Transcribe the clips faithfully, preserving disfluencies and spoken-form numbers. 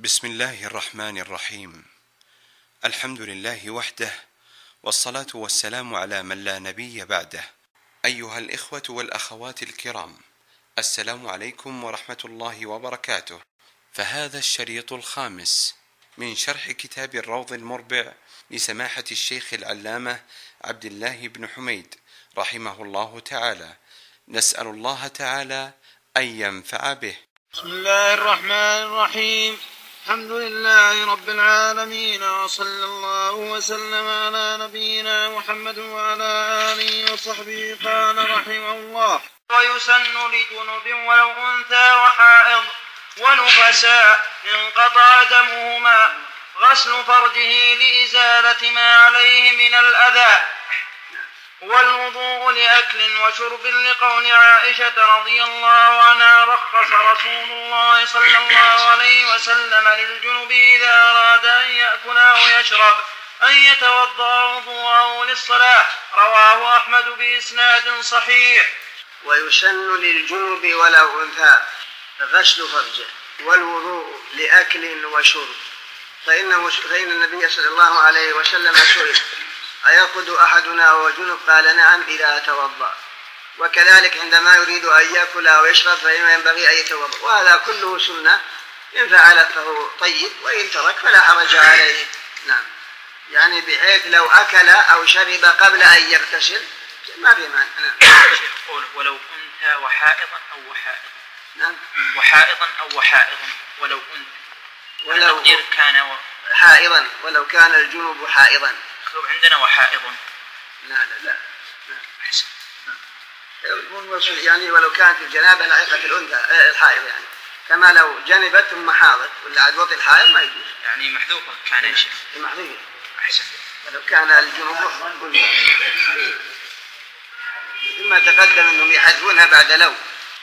بسم الله الرحمن الرحيم. الحمد لله وحده، والصلاة والسلام على من لا نبي بعده. أيها الإخوة والأخوات الكرام، السلام عليكم ورحمة الله وبركاته. فهذا الشريط الخامس من شرح كتاب الروض المربع لسماحة الشيخ العلامة عبد الله بن حميد رحمه الله تعالى، نسأل الله تعالى أن ينفع به. بسم الله الرحمن الرحيم. الحمد لله رب العالمين، وصلى الله وسلم على نبينا محمد وعلى آله وصحبه. قال رحمه الله: ويسن لجنب ولو أنثى وحائض ونفساء انقطع دمهما غسل فرجه لإزالة ما عليه من الأذى، والوضوء لأكل وشرب، لقول عائشة رضي الله عنها: رخص رسول الله صلى الله عليه وسلم للجنب إذا أراد أن يأكل أو يشرب أن يتوضأ وضوءه للصلاة. رواه أحمد بإسناد صحيح. ويسن للجنب ولو أنثى غسل فرجه والوضوء لأكل وشرب، فإنه فإن النبي صلى الله عليه وسلم سئل: أيرقد أحدنا وهو جنب؟ قال: نعم إذا توضأ. وكذلك عندما يريد أن يأكل أو يشرب فإنه ينبغي أن يتوضأ، وهذا كله سنة، إن فعل فهو طيب، وإن ترك فلا حرج عليه. نعم، يعني بحيث لو أكل أو شرب قبل أن يغتسل ما في مانع. نعم. شيخ قوله ولو أنثى وحائضا أو وحائض. نعم، وحائضا أو وحائض ولو أنثى، ولو كان و... حائضا ولو كان الجنوب حائضا. عندنا وحائض. لا لا لا, لا. أحسن. يعني ولو كانت الجنابة لعقة الأنثى الحائض، يعني كما لو جنبت ثم حاضت، ولا عاد وطي الحائض ما يجوز. يعني محذوفة كان يا شيخ. محذوفة. أحسن. ولو كان الجنوب أنثى. ثم تقدم أنهم يحذفونها بعد لو،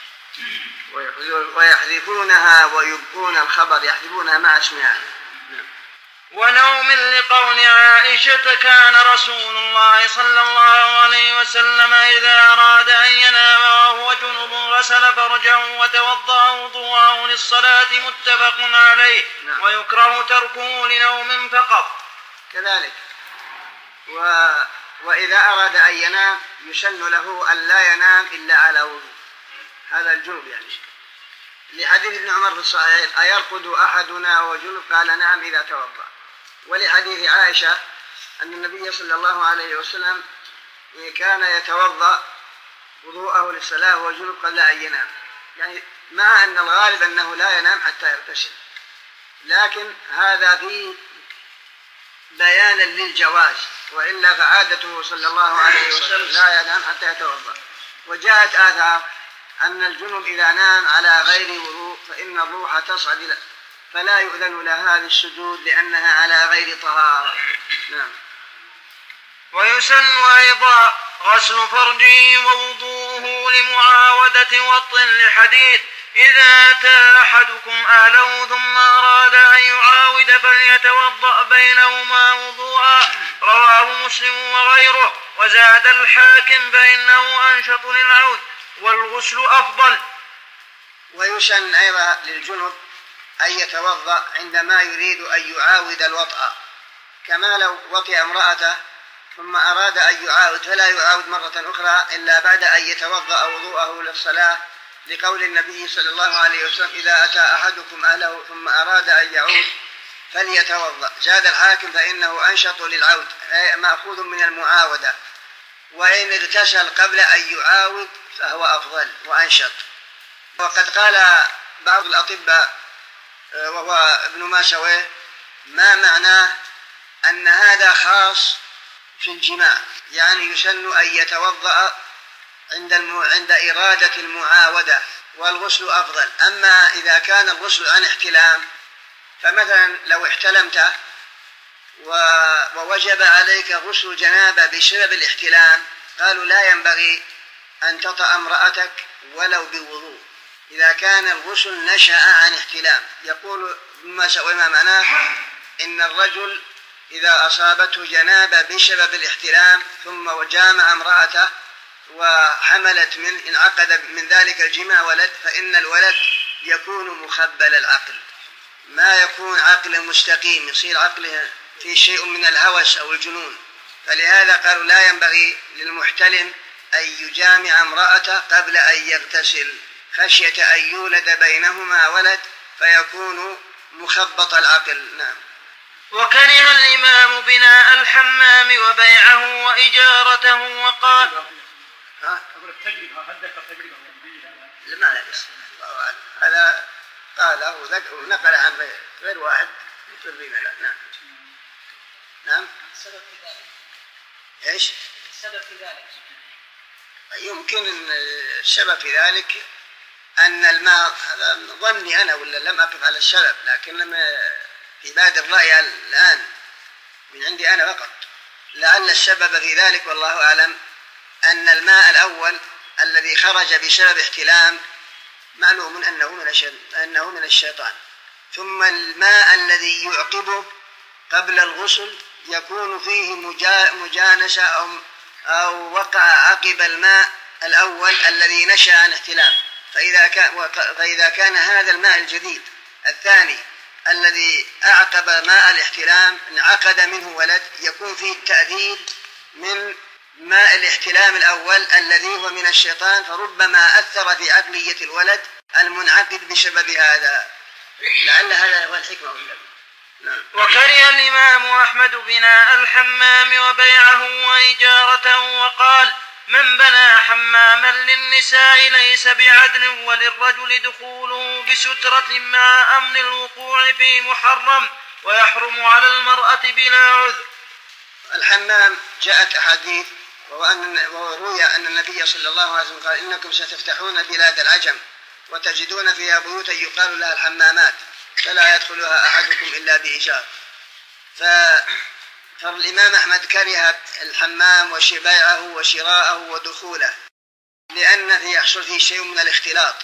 ويحذفونها ويبقون الخبر، يحذفونها مع اسمها. ونوم، لقول عائشة: كان رسول الله صلى الله عليه وسلم إذا أراد أن ينام وهو جنب غسل فرجه وتوضأ وضوءه للصلاة. متفق عليه. نعم. ويكره تركه لنوم فقط. كذلك و... وإذا أراد أن ينام يسن له أن لا ينام إلا على وضوء، هذا الجنب يعني. لحديث ابن عمر في الصحيح: أيرقد أحدنا وهو جنب؟ قال: نعم إذا توضأ. ولحديث عائشة أن النبي صلى الله عليه وسلم كان يتوضأ وضوءه للصلاة وهو جنب قبل أن ينام، يعني مع أن الغالب أنه لا ينام حتى يغتسل، لكن هذا فيه بيانا للجواز، وإلا فعادته صلى الله عليه وسلم لا ينام حتى يتوضأ. وجاءت آثار أن الجنب إذا نام على غير وضوء فإن الروح تصعد فلا يؤذن لها بالسجود لأنها على غير طهارة. نعم. ويسن أيضا غسل فرجه ووضوءه لمعاودة وطن، لحديث: إذا أتى أحدكم أهله ثم أراد أن يعاود فليتوضأ بينهما وضوءا. رواه مسلم وغيره. وزاد الحاكم: فإنه أنشط للعود والغسل أفضل. ويسن أيضا للجنب أن يتوضأ عندما يريد أن يعاود الوطأ، كما لو وطئ امرأته ثم أراد أن يعاود فلا يعاود مرة أخرى إلا بعد أن يتوضأ وضوءه للصلاة، لقول النبي صلى الله عليه وسلم: إذا أتى أحدكم أهله ثم أراد أن يعود فليتوضأ. زاد الحاكم: فإنه أنشط للعود، مأخوذ من المعاودة، وإن اغتسل قبل أن يعاود فهو أفضل وأنشط. وقد قال بعض الأطباء وهو ابن ماسويه: ما معناه أن هذا خاص في الجماع، يعني يسن أن يتوضأ عند المو... عند إرادة المعاودة، والغسل أفضل. أما إذا كان الغسل عن احتلام، فمثلا لو احتلمت و... ووجب عليك غسل جنابة بسبب الاحتلام، قالوا لا ينبغي أن تطأ امرأتك ولو بوضوء إذا كان الغسل نشأ عن احتلام. يقول ما سوى ما معناه إن الرجل إذا أصابته جنابة بسبب الاحتلام ثم جامع امرأته وحملت منه، انعقد من ذلك الجماع ولد، فإن الولد يكون مخبل العقل، ما يكون عقله مستقيم، يصير عقله في شيء من الهوس أو الجنون. فلهذا قالوا لا ينبغي للمحتلم أن يجامع امرأته قبل أن يغتسل خشية أن يولد بينهما ولد فيكون مخبط العقل. نعم. وكره الإمام بناء الحمام وبيعه وإجارته وقال ها؟ لا لا بس هذا قاله ونقل عن غير واحد يقول بنا. لا. نعم. نعم. السبب في ذلك ايش؟ السبب في ذلك يمكن أن السبب في ذلك أن الماء، هذا ظني أنا ولا لم أقف على السبب، لكن لما في بادر الرأي الآن من عندي أنا فقط، لعل السبب في ذلك والله أعلم أن الماء الأول الذي خرج بسبب احتلام معلوم أنه من أنه من الشيطان، ثم الماء الذي يعقبه قبل الغسل يكون فيه مجانسة أو أو وقع عقب الماء الأول الذي نشأ عن احتلام. فإذا كان فإذا كان هذا الماء الجديد الثاني الذي أعقب ماء الاحتلام انعقد منه ولد، يكون فيه التأثير من ماء الاحتلام الأول الذي هو من الشيطان، فربما أثر في عقلية الولد المنعقد بسبب هذا. لعل هذا هو الحكمة. نعم. وكره الإمام أحمد بناء الحمام وبيعه وإجارته وقال من بنى حماما للنساء ليس بعدل، وللرجل دخوله بسترة مع أمن الوقوع في محرم ويحرم على المرأة بلا عذر. الحمام جاءت أحاديث وروي أن النبي صلى الله عليه وسلم قال إنكم ستفتحون بلاد العجم وتجدون فيها بيوتا يقال لها الحمامات فلا يدخلها أحدكم إلا بإيجار. فالإمام أحمد كره الحمام وبيعه وشراءه ودخوله لأن فيه يحصل فيه شيء من الاختلاط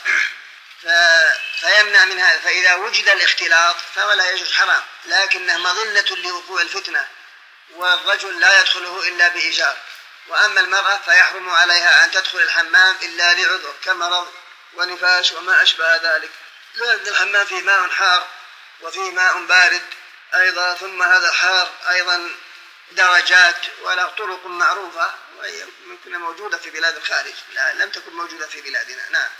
فيمنع من هذا. فإذا وجد الاختلاط فلا يجوز حرام، لكنه مظنة لوقوع الفتنة، والرجل لا يدخله إلا بإيجار. وأما المرأة فيحرم عليها أن تدخل الحمام إلا لعذر كمرض ونفاس وما أشبه ذلك، لأن الحمام فيه ماء حار وفيه ماء بارد أيضا، ثم هذا الحار أيضا درجات ولا طرق معروفة ويمكن موجودة في بلاد الخارج، لا لم تكن موجودة في بلادنا. نعم.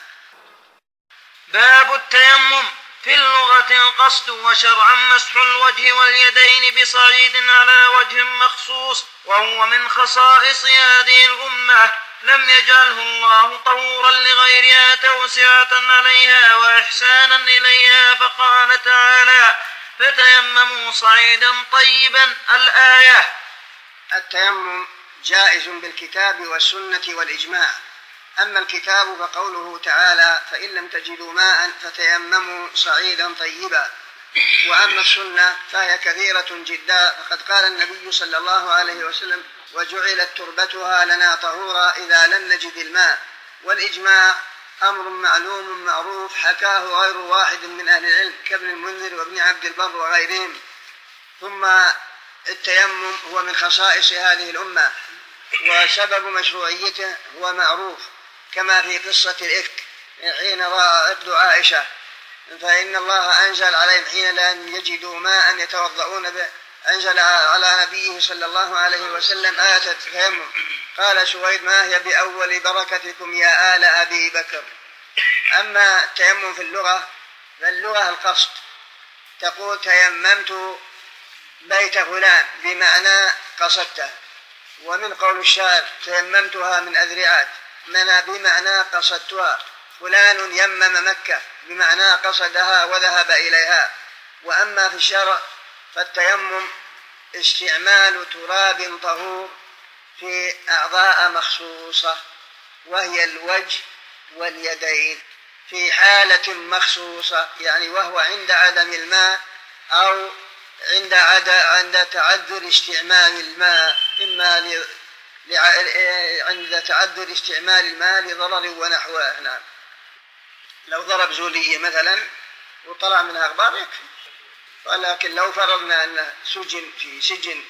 باب التيمم. في اللغة القصد، وشرعا مسح الوجه واليدين بصعيد على وجه مخصوص، وهو من خصائص هذه الأمة، لم يجعله الله طهورا لغيرها توسعة عليها وإحسانا إليها، فقال تعالى فتيمموا صعيدا طيبا الآية. التيمم جائز بالكتاب والسنة والإجماع. أما الكتاب فقوله تعالى فإن لم تجدوا ماء فتيمموا صعيدا طيبا، وأما السنة فهي كثيرة جدا، فقد قال النبي صلى الله عليه وسلم وجعلت تربتها لنا طهورا إذا لم نجد الماء. والإجماع أمر معلوم معروف حكاه غير واحد من أهل العلم كابن المنذر وابن عبد البر وغيرهم. ثم التيمم هو من خصائص هذه الأمة، وسبب مشروعيته هو معروف كما في قصة الإفك حين رأى عقد عائشة، فإن الله أنزل عليهم حين لم يجدوا ماء يتوضؤون به، أنزل على نبيه صلى الله عليه وسلم آية التيمم. قال سويد ما هي بأول بركتكم يا آل أبي بكر. أما التيمم في اللغة فاللغة القصد، تقول تيممت بيت فلان بمعنى قصدته، ومن قول الشاعر تيممتها من أذرعات من بمعنى قصدتها. فلان يمم مكة بمعنى قصدها وذهب إليها. وأما في الشرع فالتيمم استعمال تراب طهور في أعضاء مخصوصة وهي الوجه واليدين في حالة مخصوصة، يعني وهو عند عدم الماء أو عند عند تعذر استعمال الماء، إما ل... عند تعذر استعمال الماء لضرر ونحوه. نعم. لو ضرب زولية مثلا وطلع منها غبار يكفي، ولكن لو فرضنا أنه سجن في سجن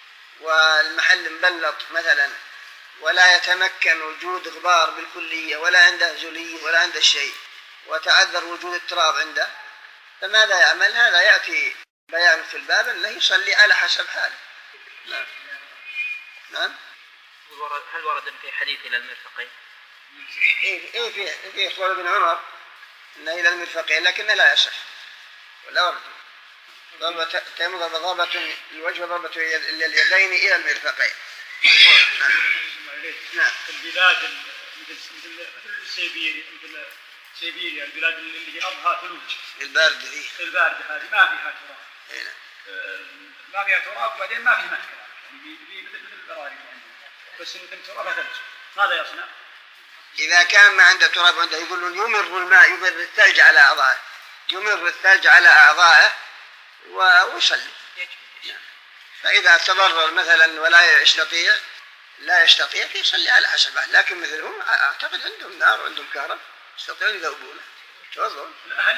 والمحل مبلط مثلا ولا يتمكن وجود غبار بالكلية ولا عنده زولية ولا عنده شيء وتعذر وجود التراب عنده، فماذا يعمل؟ هذا يأتي بيان في الباب أنه يصلي على حسب حاله. نعم. نعم. هل ورد في حديث إلى المرفقين؟ إيه إيه فيه فيه قول ابن عمر إنه إلى المرفقين لكنه لا يصح ولا ورد. ضربة تيمم ضربة ضربة الوجه وضربة اليدين إلى المرفقين. نعم. نعم. البلاد مثل مثل مثل سيبيريا مثل سيبيريا البلاد اللي أرضها ثلوج. البارد ذي. البارد هذه ما فيها تراب. هنا. ما فيها تراب وبعدين ما فيه مشكلة يعني بي مثل مثل البراري بس إن ترابها ثلج. ماذا يصنع؟ إذا كان ما عنده تراب عنده يقولون يمر الماء يمر الثلج على أعضائه يمر الثلج على أعضائه ويصلي. فإذا تضرر مثلا ولا يستطيع لا يستطيع فيصلي على حسبه. لكن مثلهم أعتقد عندهم نار وعندهم كهرباء يستطيعون يذوبونه توضون.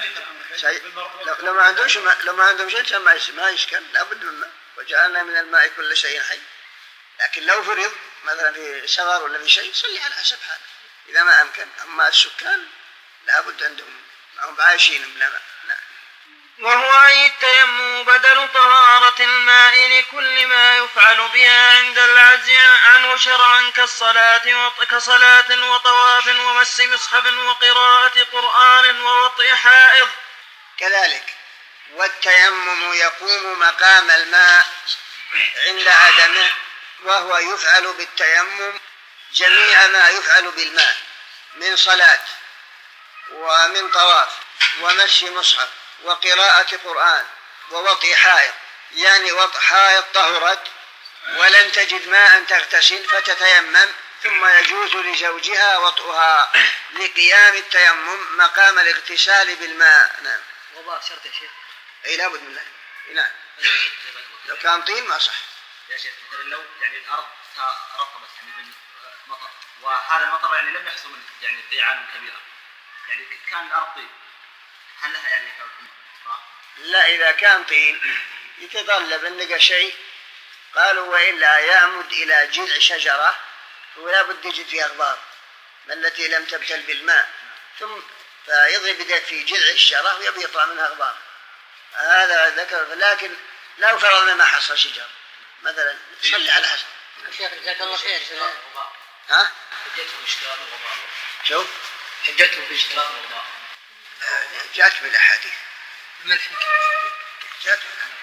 لو ما عندهم شيء لو ما عندهم شيء ما يشكل لابد من ماء وجعلنا من الماء كل شيء حي. لكن لو فرض مثلا في شغر ولا في شيء يصلي على حسب حاله إذا ما أمكن. أما السكان لابد عندهم هم عايشين بلا ماء. نعم. وهو أي التيمم بدل طهارة الماء لكل ما يفعل بها عند العجز عنه شرعا كالصلاة كصلاة وطواف ومس مصحف وقراءة قرآن ووطئ حائض. كذلك والتيمم يقوم مقام الماء عند عدمه وهو يفعل بالتيمم جميع ما يفعل بالماء من صلاة ومن طواف ومس مصحف وقراءة قرآن ووطئ حائض. يعني وطئ حائض طهرت ولن تجد ماء تغتسل فتتيمم ثم يجوز لزوجها وطئها لقيام التيمم مقام الاغتسال بالماء. نعم. وضع شرط يا شيخ. اي لابد منه. نعم. لو كان طين ما صح. يا شيخ مثلا لو يعني الارض رطبت يعني بالمطر وهذا المطر يعني لم يحصل يعني ضيعان كبيره يعني كان الارض طين هل لها يعني حكم؟ لا إذا كان طين يتطلب أن شيء قالوا وإلا يعمد إلى جذع شجرة ولا بد يجد فيها غبار التي لم تبتل بالماء ثم فيضرب يده في جذع الشجرة ويبي يطلع منها غبار. هذا ذكر. لكن لو فرضنا ما حصل شجر مثلا صلي على حسب. شيخ جزاك الله خير. ها؟ حجتهم اشكال الغبار. شوف حجتهم باشكال الغبار. جاءت بالأحاديث. ما الحكمة؟ جاءت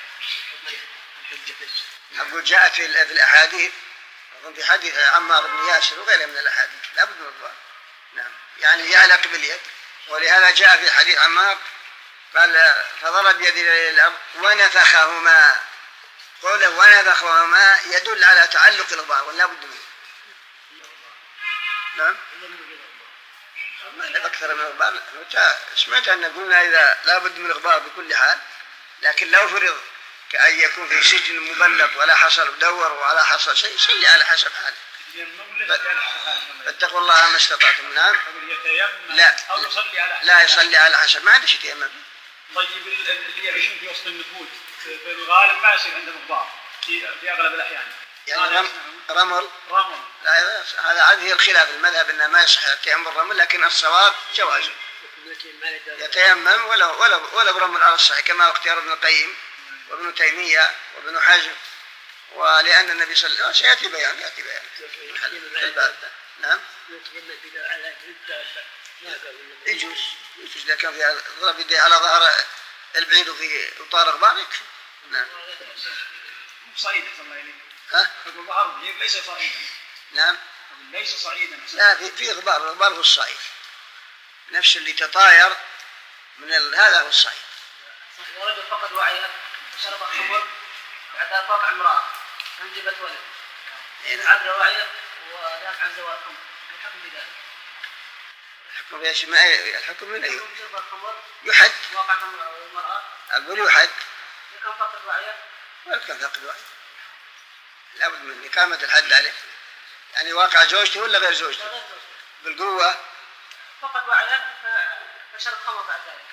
أقول جاءت في الأحاديث أظن في حديث عمار بن ياسر وغيره من الأحاديث لابد من الغبار. نعم. يعني يعلق باليد ولهذا جاء في حديث عمار قال فضرب يده الأرض ونفخهما. قوله ونفخهما يدل على تعلق الغبار ولا بد منه. نعم. ما أكثر من الغبار. سمعت أن قلنا إذا لا بد من الغبار بكل حال. لكن لو فرض كأن يكون في سجن مبلط ولا حصل دور ولا حصل شيء صلي على حسب حاله. فاتقوا الله ما استطعتم. نعم. لا لا يصلي على حسب ما عنده شيء يتيمم. طيب اللي يعيشون في وسط النفوذ في الغالب ما يصير عندهم غبار في في أغلب الأحيان. يعني رم رمل رمل. لا هذا عاد هي الخلاف المذهب إنه ما يصح التيمم الرمل لكن الصواب جوازه. يتيمم ولو ولو ولو رمل على الصحيح كما اختيار ابن القيم وابن تيمية وابن حزم ولأن النبي صلى الله عليه وسلم سيأتي بيان يأتي بيان في الباب. نعم. يجوز يجوز إذا كان في ضرب يديه على ظهر البعيد وفي وطار غبار يكفي. نعم. صعيدا صلى الله عليه. ها؟ الظهر ليس صعيدا. نعم. ليس صعيدا. لا في في غبار الغبار هو الصعيد نفس اللي تطاير من ال... هذا هو الصعيد. ورجل فقد وعيه شرب الخمر بعدها فاق عن امرأة أنجبت ولد. إن عدل وعيه ودافع عن زواج الخمر الحكم بذلك. الحكم يا شيخ ما الحكم من أيه؟ شرب الخمر يحد. وقعت المرأة. أقول يحد. كم فقد وعيه؟ ولا كم فقد وعيه. لابد من إقامة الحد عليه. يعني واقع زوجته ولا غير زوجته؟ غير زوجته. بالقوة. فقد وعيه فشرب خمر بعد ذلك.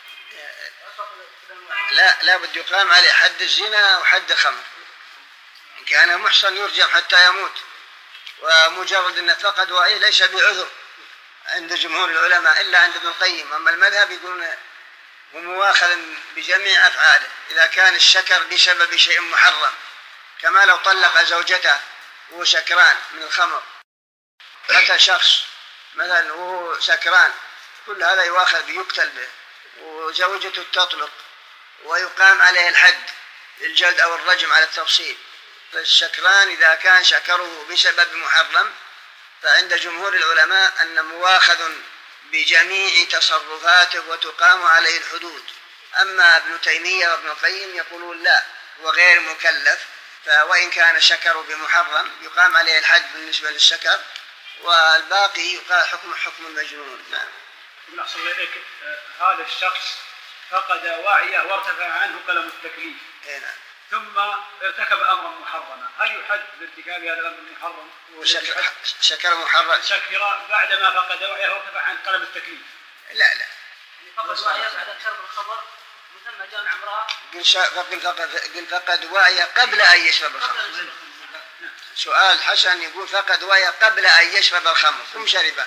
لا لا بد يقام عليه حد الزنا وحد الخمر. إن كان محصن يرجم حتى يموت ومجرد أن فقد وعيه ليس بعذر عند جمهور العلماء إلا عند ابن القيم. أما المذهب يقولون ومواخذ بجميع أفعاله إذا كان الشكر بسبب شيء محرم، كما لو طلق زوجته وهو سكران من الخمر، قتل شخص مثلا وهو سكران، كل هذا يواخذ بيقتل به. وزوجته تطلق ويقام عليه الحد الجلد أو الرجم على التفصيل. فالشكران إذا كان شكره بسبب محرم فعند جمهور العلماء أن مواخذ بجميع تصرفاته وتقام عليه الحدود. أما ابن تيمية وابن القيم يقولون لا، هو غير مكلف، فوإن كان شكر بمحرم يقام عليه الحد بالنسبة للشكر، والباقي يقال حكم حكم المجنون. نعم. ابن أحسن إليك، هذا الشخص فقد وعيه وارتفع عنه قلم التكليف، نعم. ثم ارتكب أمرا محرما، هل يحد بارتكاب هذا الأمر المحرم؟ وشكر شكر محرم شكر بعدما فقد وعيه وارتفع عن قلم التكليف؟ لا لا، فقد وعيه بعد شرب الخمر وثم جامع امرأة. قل فقد قل فقد وعيه قبل أن يشرب الخمر. سؤال حسن يقول فقد وعيه قبل أن يشرب الخمر ثم شربه.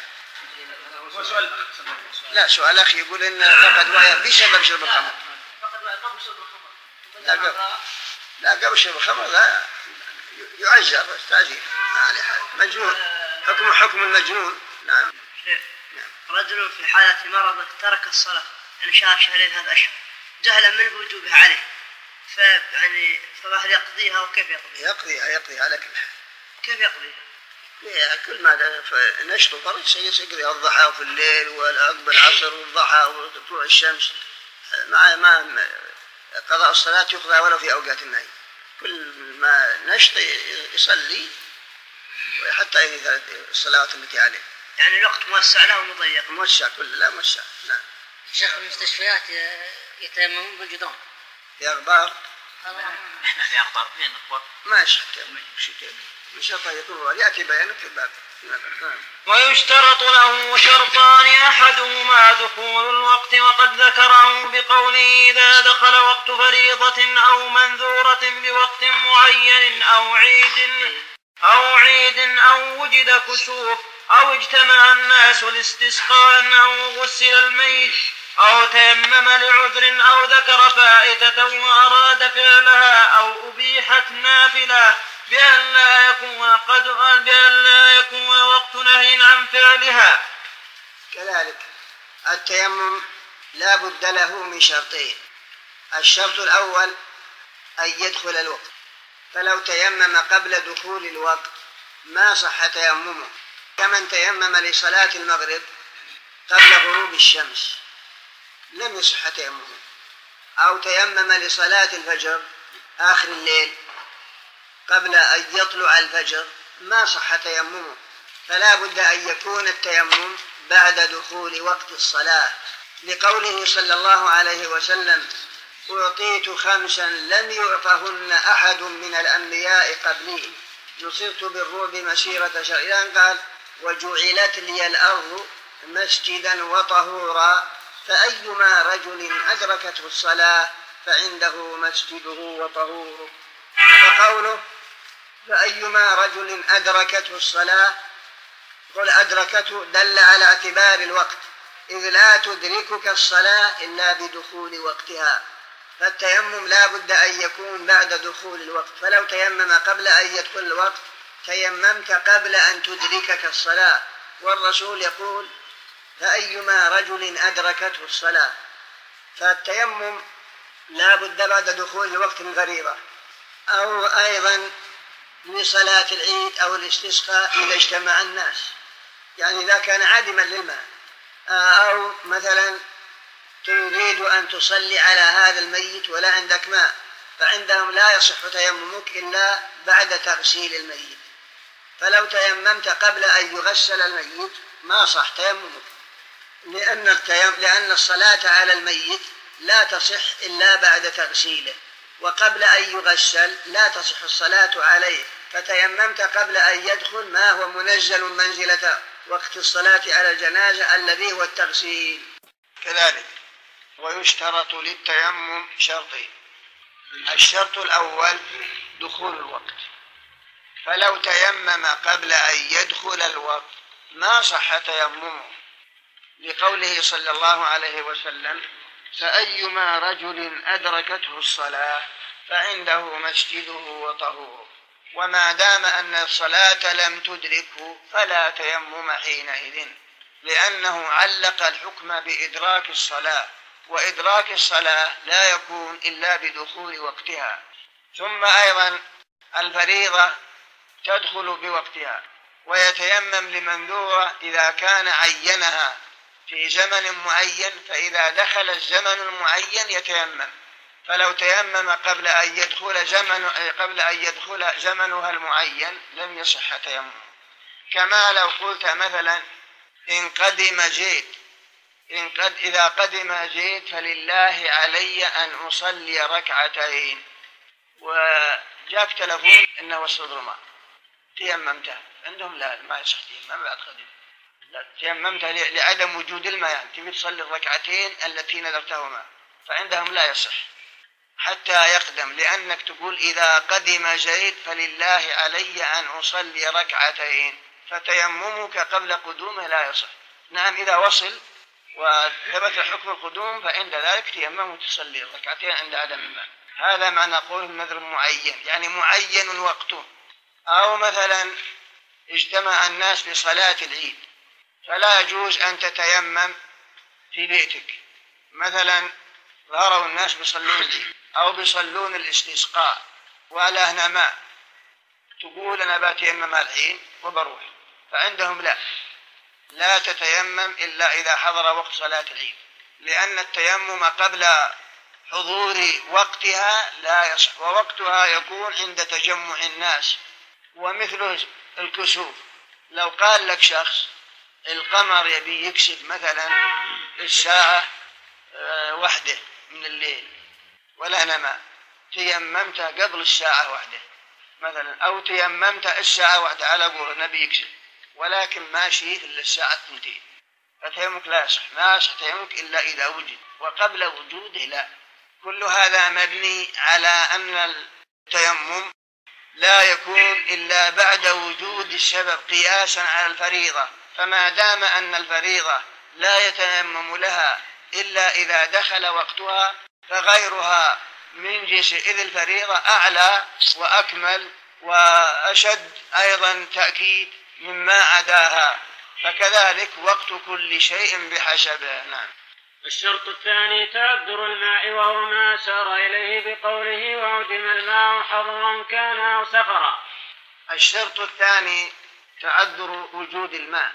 لا، سؤال أخي يقول إن فقد وعيه بسبب شرب الخمر. فقد وعيه قبل شرب الخمر. لا قبل لا قبل شرب الخمر لا يعزر تعزير على حال مجنون، حكم حكم المجنون. نعم. شيخ، رجل في حالة مرضه ترك الصلاة يعني شهر شهرين هذا أشهر جهلا من وجوبها عليه، فيعني فهل يقضيها وكيف يقضيها؟ يقضيها يقضيها على كل حال. كيف يقضيها؟ كل ما نشط فرج يقضي الضحى وفي الليل وعقب العصر والضحى وطلوع الشمس، مع ما قضاء الصلاة يقضى ولو في أوقات النهي. كل ما نشط يصلي وحتى إذا الصلوات التي عليه. يعني الوقت موسع له ومضيق؟ موسع، كل لا موسع. نعم. شيخ المستشفيات يتيممون بالجدران. في أخبار؟ احنا في أخبار فين أخبار؟ ما شتى شتى إن شاء الله يكون يأتي بيانه في الباب. ويشترط له شرطان أحدهما دخول الوقت، وقد ذكره بقوله إذا دخل وقت فريضة أو منذورة بوقت معين أو عيد أو عيد أو وجد كسوف أو اجتمع الناس لاستسقاء أو غسل الميت أو تيمم لعذر أو ذكر فائتة وأراد فعلها أو أبيحت نافلة بأن لا يكون قد بأن لا يكون وقت نهي عن فعلها. كذلك التيمم لا بد له من شرطين. الشرط الأول أن يدخل الوقت، فلو تيمم قبل دخول الوقت ما صح تيممه، كمن تيمم لصلاة المغرب قبل غروب الشمس لم يصح تيممه، أو تيمم لصلاة الفجر آخر الليل قبل أن يطلع الفجر ما صح تيممه. فلا بد أن يكون التيمم بعد دخول وقت الصلاة، لقوله صلى الله عليه وسلم أعطيت خمسا لم يعطهن أحد من الأنبياء قبلي، نصرت بالرعب مسيرة شهر، قال وجعلت لي الأرض مسجدا وطهورا، فأيما رجل أدركته الصلاة فعنده مسجده وطهوره. فقوله فأيما رجل أدركته الصلاة قل أدركته دل على اعتبار الوقت، إذ لا تدركك الصلاة إلا بدخول وقتها، فالتيمم لا بد أن يكون بعد دخول الوقت. فلو تيمم قبل أن يدخل الوقت تيممت قبل أن تدركك الصلاة، والرسول يقول فأيما رجل أدركته الصلاة. فالتيمم لا بد بعد دخول الوقت الفريضة، أو أيضا لصلاة العيد أو الاستسقاء إذا اجتمع الناس، يعني إذا كان عادما للماء، أو مثلا تريد أن تصلي على هذا الميت ولا عندك ماء، فعندهم لا يصح تيممك إلا بعد تغسيل الميت. فلو تيممت قبل أن يغسل الميت ما صح تيممك، لأن, التيم... لأن الصلاة على الميت لا تصح إلا بعد تغسيله، وقبل أن يغسل لا تصح الصلاة عليه، فتيممت قبل أن يدخل ما هو منزل منزلة وقت الصلاة على الجنازة الذي هو التغسيل. كذلك ويشترط للتيمم شرطين. الشرط الأول دخول الوقت، فلو تيمم قبل أن يدخل الوقت ما صح تيممه، لقوله صلى الله عليه وسلم فأيما رجل أدركته الصلاة فعنده مسجده وطهوره، وما دام أن الصلاة لم تدركه فلا تيمم حينئذ، لأنه علق الحكم بإدراك الصلاة، وإدراك الصلاة لا يكون إلا بدخول وقتها. ثم أيضا الفريضة تدخل بوقتها، ويتيمم لمنذورة إذا كان عينها في زمن معين، فإذا دخل الزمن المعين يتيمم، فلو تيمم قبل أن يدخل زمن قبل أن يدخل زمنها المعين لم يصح تيمم. كما لو قلت مثلا إن قدم زيد إن قد إذا قدم زيد فلله علي أن أصلي ركعتين، وجاك تلفون إنه وصل رمى، تيممته، عندهم لا ما يصح تيمم بعد قدم، لا تيممته لعدم وجود الماء، يعني تبي تصلي الركعتين التي نذرتهما، فعندهم لا يصح حتى يقدم، لأنك تقول إذا قدم زيد فلله علي أن أصلي ركعتين، فتيممك قبل قدومه لا يصح. نعم إذا وصل وثبت حكم القدوم فعند ذلك تيمم وتصلي الركعتين عند عدم الماء. هذا معنى قول النذر معين، يعني معين وقته. أو مثلا اجتمع الناس لصلاة العيد فلا يجوز أن تتيمم في بيتك، مثلا ظهروا الناس بيصلون العيد أو بيصلون الاستسقاء ولا هنا ماء، تقول أنا بتيمم الحين وبروح، فعندهم لا لا تتيمم إلا إذا حضر وقت صلاة العيد، لأن التيمم قبل حضور وقتها لا يصح، ووقتها يكون عند تجمع الناس. ومثل الكسوف، لو قال لك شخص القمر يبي يكسف مثلا الساعة واحدة من الليل ولا نما، تيممت قبل الساعة واحدة مثلا، أو تيممت الساعة واحدة على قول النبي يكسف، ولكن ما شيء إلا الساعة اثنتين، فتيممك لا يصح، ما يصح تيممك إلا إذا وجد، وقبل وجوده لا. كل هذا مبني على أن التيمم لا يكون إلا بعد وجود السبب قياسا على الفريضة، فما دام أن الفريضة لا يتيمم لها إلا إذا دخل وقتها فغيرها من جنس، إذ الفريضة أعلى وأكمل وأشد أيضا تأكيد مما عداها، فكذلك وقت كل شيء بحسبه. نعم. الشرط الثاني تعذر الماء، وهو ما سار إليه بقوله وعدم الماء حضرا كان أو سفرا. الشرط الثاني تعذر وجود الماء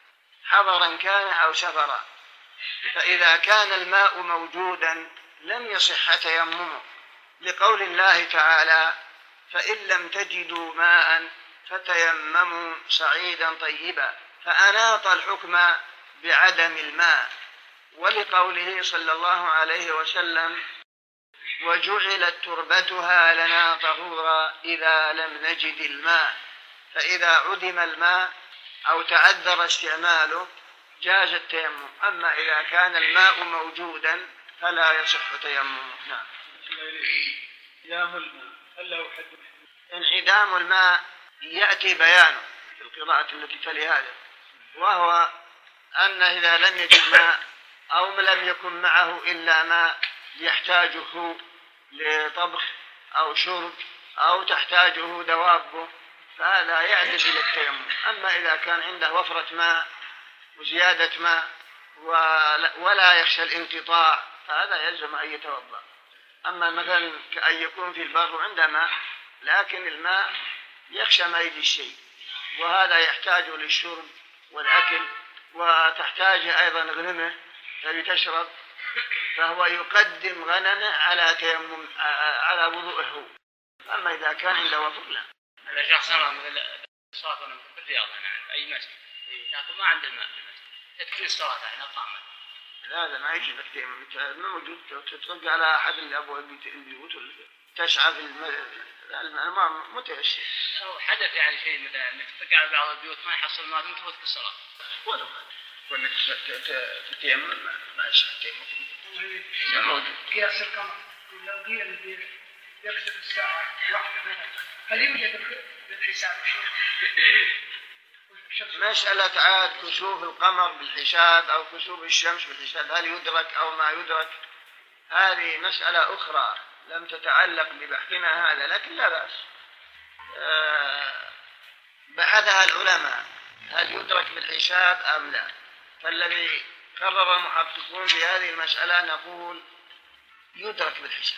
حضرا كان أو سفرا، فإذا كان الماء موجودا لم يصح تيممه، لقول الله تعالى فإن لم تجدوا ماء فتيمموا صعيدا طيبا، فأناط الحكم بعدم الماء، ولقوله صلى الله عليه وسلم وجعلت تربتها لنا طهورا إذا لم نجد الماء، فإذا عدم الماء أو تعذر استعماله جاز التيمم، أما إذا كان الماء موجودا فلا يصح تيممه. نعم. انعدام الماء هل له حد؟ انعدام الماء يأتي بيانه في القراءة التي تلي هذا، وهو أن إذا لم يجد ماء أو لم يكن معه إلا ماء يحتاجه لطبخ أو شرب أو تحتاجه دوابه، فهذا يعدل إلى التيمم. أما إذا كان عنده وفرة ماء وزيادة ماء ولا يخشى الانقطاع فهذا يلزم أن يتوضأ. أما مثلا كأن يكون في البر عنده ماء لكن الماء يخشى ما يجي الشيء، وهذا يحتاج للشرب والأكل وتحتاج أيضا غنمه فلتشرب، فهو يقدم غنمه على تيمم على وضوءه. أما إذا كان عنده وفر لا. هذا شخص صار مثل الصلاة في الرياض أنا أي مسجد لكن ما عنده ماء تكفي الصلاة احنا قامت. لا لا ما يجي لك تيمم، ما موجود تترك على أحد الأبواب البيوت تسعى في الماء متيسر. أو حدث يعني شيء مثلا إنك تترك على بعض البيوت ما يحصل ماء ثم تفوت الصلاة. ولو وإنك تتيمم ما يصح التيمم. ما موجود. قياس القمر لو قيل البيت يكسب الساعة واحدة مثلا هل يوجد بالحساب الشيخ؟ مسألة عاد كسوف القمر بالحساب أو كسوف الشمس بالحساب هل يدرك أو ما يدرك، هذه مسألة أخرى لم تتعلق ببحثنا هذا، لكن لا بأس. بحثها العلماء هل يدرك بالحساب أم لا. فالذي قرر المحققون في هذه المسألة نقول يدرك بالحساب،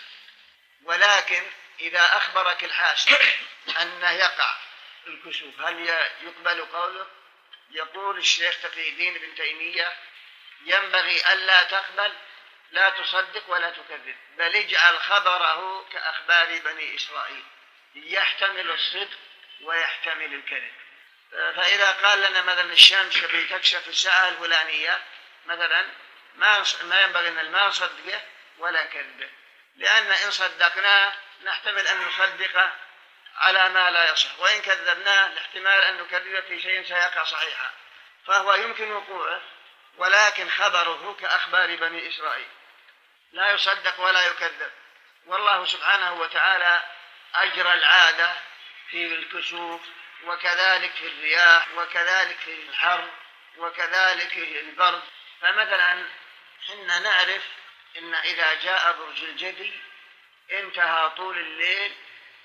ولكن إذا أخبرك الحاسب أنه يقع الكسوف هل يقبل قوله؟ يقول الشيخ تقي الدين ابن تيمية ينبغي ألا تقبل، لا تصدق ولا تكذب، بل اجعل خبره كأخبار بني إسرائيل يحتمل الصدق ويحتمل الكذب. فإذا قال لنا مثلا الشمس بتكشف الساعة الفلانية مثلا ما ما ينبغي أن ما نصدقه ولا نكذبه، لأن إن صدقناه نحتمل أن نصدقه على ما لا يصح، وإن كذبناه الاحتمال أن نكذب في شيء سيقع صحيحا، فهو يمكن وقوعه ولكن خبره كأخبار بني إسرائيل لا يصدق ولا يكذب. والله سبحانه وتعالى أجرى العادة في الكسوف وكذلك في الرياح وكذلك في الحر وكذلك في البرد. فمثلا حنا نعرف إن إذا جاء برج الجدي انتهى طول الليل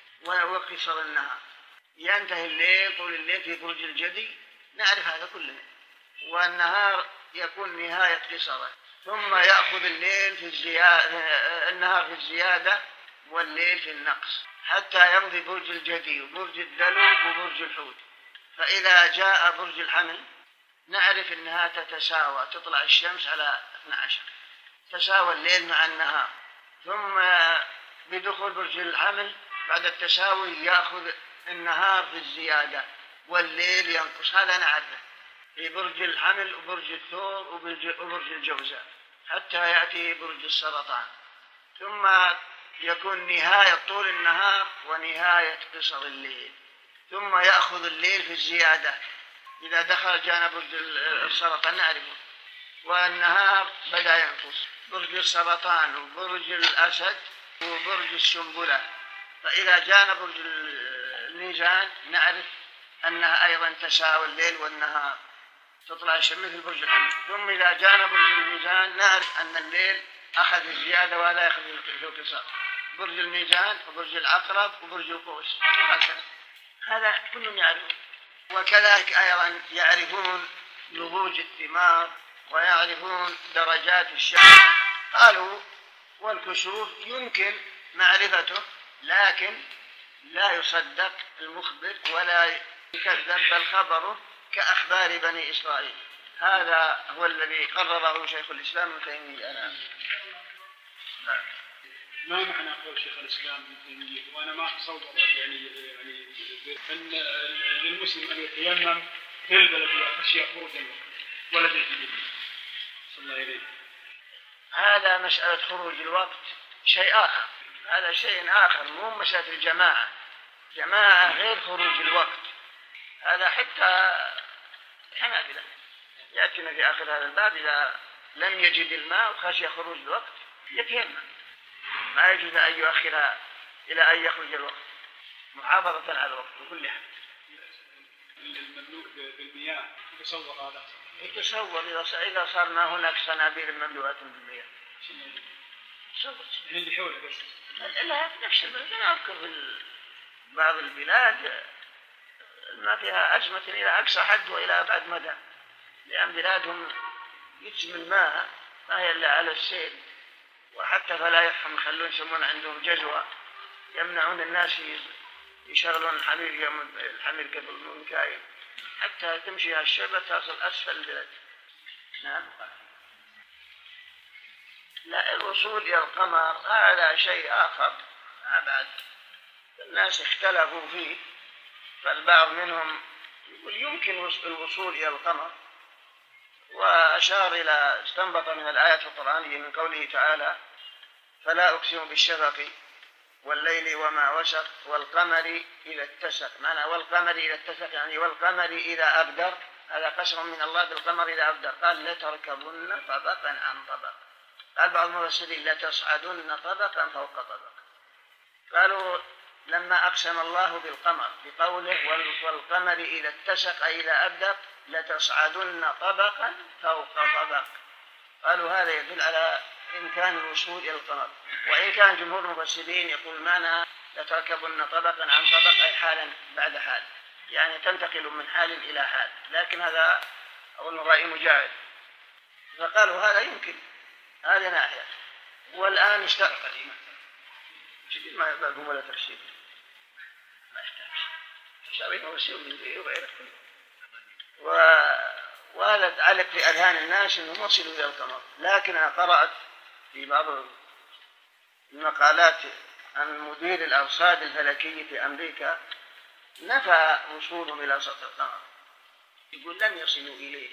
وقصر النهار، ينتهي الليل طول الليل في برج الجدي، نعرف هذا كله، والنهار يكون نهاية قصره، ثم يأخذ الليل في الزيادة النهار في الزيادة والليل في النقص حتى يمضي برج الجدي وبرج الدلو وبرج الحوت. فإذا جاء برج الحمل نعرف أنها تتساوى، تطلع الشمس على اثني عشر، تساوى الليل مع النهار، ثم بدخول برج الحمل بعد التساوي يأخذ النهار في الزيادة والليل ينقص. هذا نعرفه في برج الحمل وبرج الثور وبرج الجوزاء حتى يأتي برج السرطان، ثم يكون نهاية طول النهار ونهاية قصر الليل، ثم يأخذ الليل في الزيادة إذا دخل جانب برج السرطان نعرفه، والنهار بدأ ينقص، برج السرطان وبرج الأسد وبرج السنبلة. فإذا جاء برج الميزان نعرف أنها أيضا تساوي الليل والنهار، تطلع الشمس مثل برج الحمل. ثم إذا جاء برج الميزان نعرف أن الليل أخذ الزيادة ولا يأخذ في القصار، برج الميزان وبرج العقرب وبرج القوس. هذا كلهم يعرفون. وكذلك أيضا يعرفون نضوج الثمار ويعرفون درجات الشمس. قالوا والكسوف يمكن معرفته لكن لا يصدق المخبر ولا يكذب، بل خبره كأخبار بني إسرائيل. هذا هو الذي قرره شيخ الإسلام ابن تيمية. أنا ما معنى قول شيخ الإسلام ابن تيمية؟ وأنا ما أتصور يعني يعني أن للمسلم أن يتيمم في البلد خشية خروج الوقت ولا تجديد. صلى الله عليه. هذا مسألة خروج الوقت شيء آخر، هذا شيء آخر، مو مسألة الجماعة. جماعة غير خروج الوقت. هذا حتى الحنابلة يأتينا في آخر هذا الباب إذا لم يجد الماء وخشي خروج الوقت يتيمم، ما يجوز أن يؤخر إلى أن يخرج الوقت محافظة على الوقت بكل حال. المملوء بالمياه يتصور هذا؟ يتصور إذا صار ما هناك صنابير مملوءة بالمياه. تصور يعني اللي حوله بس؟ لا في نفس البلد. أنا أذكر في بعض البلاد ما فيها أزمة إلى أقصى حد وإلى أبعد مدى، لأن بلادهم يتم الماء ما هي إلا على السيل، وحتى فلا يفهم يخلون يسمون عندهم جزوة يمنعون الناس يشغلون الحمير الحمير قبل المكاين حتى تمشي هالشعبة تصل أسفل البلد. نعم. لا الوصول إلى القمر هذا شيء آخر أبعد، الناس اختلفوا فيه، فالبعض منهم يقول يمكن الوصول إلى القمر، وأشار إلى استنبط من الآيات القرآنية من قوله تعالى فلا أقسم بالشفق والليل وما وسق والقمر إذا اتسق. معنى والقمر إذا اتسق يعني والقمر إذا أبدر، هذا قسم من الله بالقمر إذا أبدر. قال لتركبن طبقا عن طبق. قال بعض المفسرين لتصعدن طبقا فوق طبق. قالوا لما أقسم الله بالقمر بقوله والقمر إذا اتسق أي إذا أبدر لتصعدن طبقا فوق طبق، قالوا هذا يدل على إمكان الوصول إلى القمر. وإن كان جمهور المفسرين يقول معنى لتركبن طبقا عن طبق أي حالا بعد حال، يعني تنتقل من حال إلى حال، لكن هذا أظن رأي مجاهد، فقالوا هذا يمكن، هذه ناحية. والآن اشتغل قديمة ما يبقى ولا ترشيد، ما يحتاج شابين وسيم بالبيئة وغيره. وهذا تعلق في أذهان الناس أنهم وصلوا إلى القمر، لكن أنا قرأت في بعض المقالات عن مدير الأرصاد الفلكية في أمريكا نفى وصولهم إلى سطح القمر، يقول لم يصلوا إليه،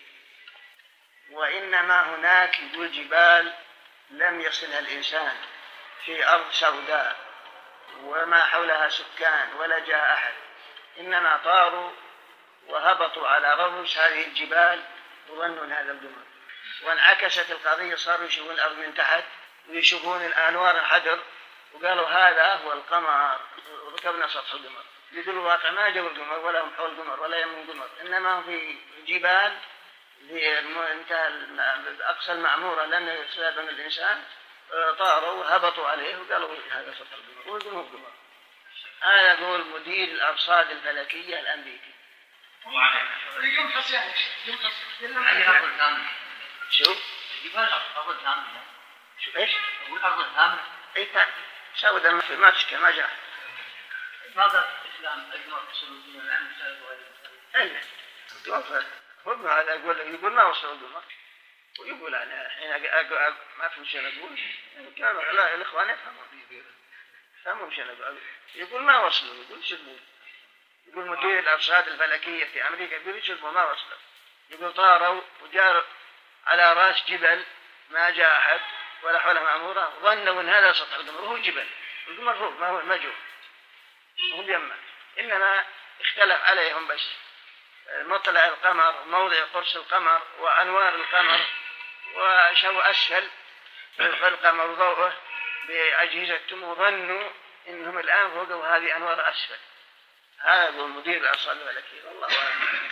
وإنما هناك يقول جبال لم يصلها الإنسان في أرض سوداء وما حولها سكان ولا جاء أحد، إنما طاروا وهبطوا على رؤوس هذه الجبال وظنوا هذا القمر، وانعكست القضية، صاروا يشوفون الأرض من تحت ويشوفون الأنوار الحجر وقالوا هذا هو القمر، وركبنا سطح القمر. يقولوا الواقع ما جو القمر ولا هم حول القمر ولا يم القمر، إنما هم في جبال في منتهى أقصى المعمورة لم يصلها الإنسان، طاروا وهبطوا عليه وقالوا هذا سطح القمر ويقولوا القمر. هذا يقول مدير الأرصاد الفلكية الأمريكي. يمحص يعني يمحص يعني أرض ثامنة. شو؟ الجبال أرض ثامنة. شو إيش؟ أقول أرض ثامنة. إيه تا سود المفي ما تشكي ما جاء. ماذا الإسلام أجمع سلوكنا العام سائر وغيره؟ إيه. هم هذا يقول يقول ما وصلوا القمر، ويقول أنا حين أقول ما في شيء نقول، كانوا لا الإخوان يفهمون فهموا شيء نقول، يقول ما وصلوا، يقول شربوا، يقول مدير الأرصاد الفلكية في أمريكا يقول شربوا ما وصلوا، يقول طاروا وجاروا على رأس جبل ما جاء أحد ولا حولها معمورة، ظنوا أن هذا سطح القمر وهو جبل، القمر فوق ما هو ما جو، هو بيمة، إنما اختلف عليهم بس مطلع القمر وموضع قرص القمر وأنوار القمر وشو أسفل القمر ضوءه بأجهزتهم، وظنوا إنهم الآن فوقوا هذه أنوار أسفل. هذا هو مدير الأرصاد الفلكية والله أعلم.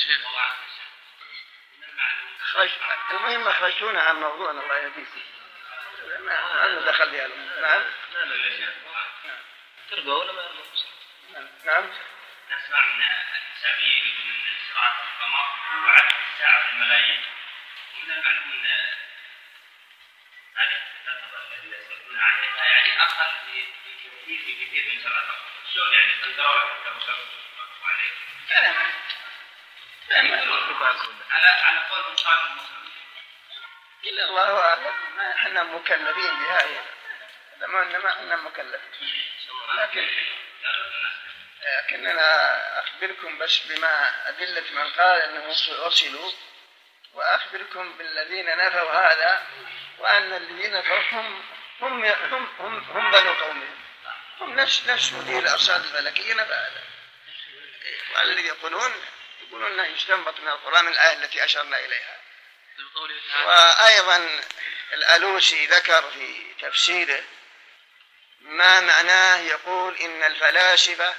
خرج المهم أخرجونا عن موضوعنا الله يهديكم. ما دخل في هذا. نعم. تربى ولا ما يربى؟ نعم. نسمع من الحسابيين من سرعة القمر وعدد الساعة بالملايين، ومن المعلوم أن هذه التفضل الذي يسألون عليها يعني أقل في كثير في كثير من سرعة القمر. شلون يعني تنتظر حتى وقفوا عليه؟ على على قول مصاب المسلمين. إلا الله أعلم، ما إحنا مكلفين بهذا، لما إنما إحنا مكلفين، لكن لكننا أخبركم بس بما أدلة من قال أنهم وصلوا، وأخبركم بالذين نفوا هذا، وأن الذين نفوا هم هم هم هم, هم بنو قومهم، هم نفس نفس مدير الأرصاد الفلكية نفى هذا. والذي يقولون يقولون أنه يستنبط من القرآن الآية التي أشرنا إليها. وأيضا الألوسي ذكر في تفسيره ما معناه، يقول إن الفلاسفة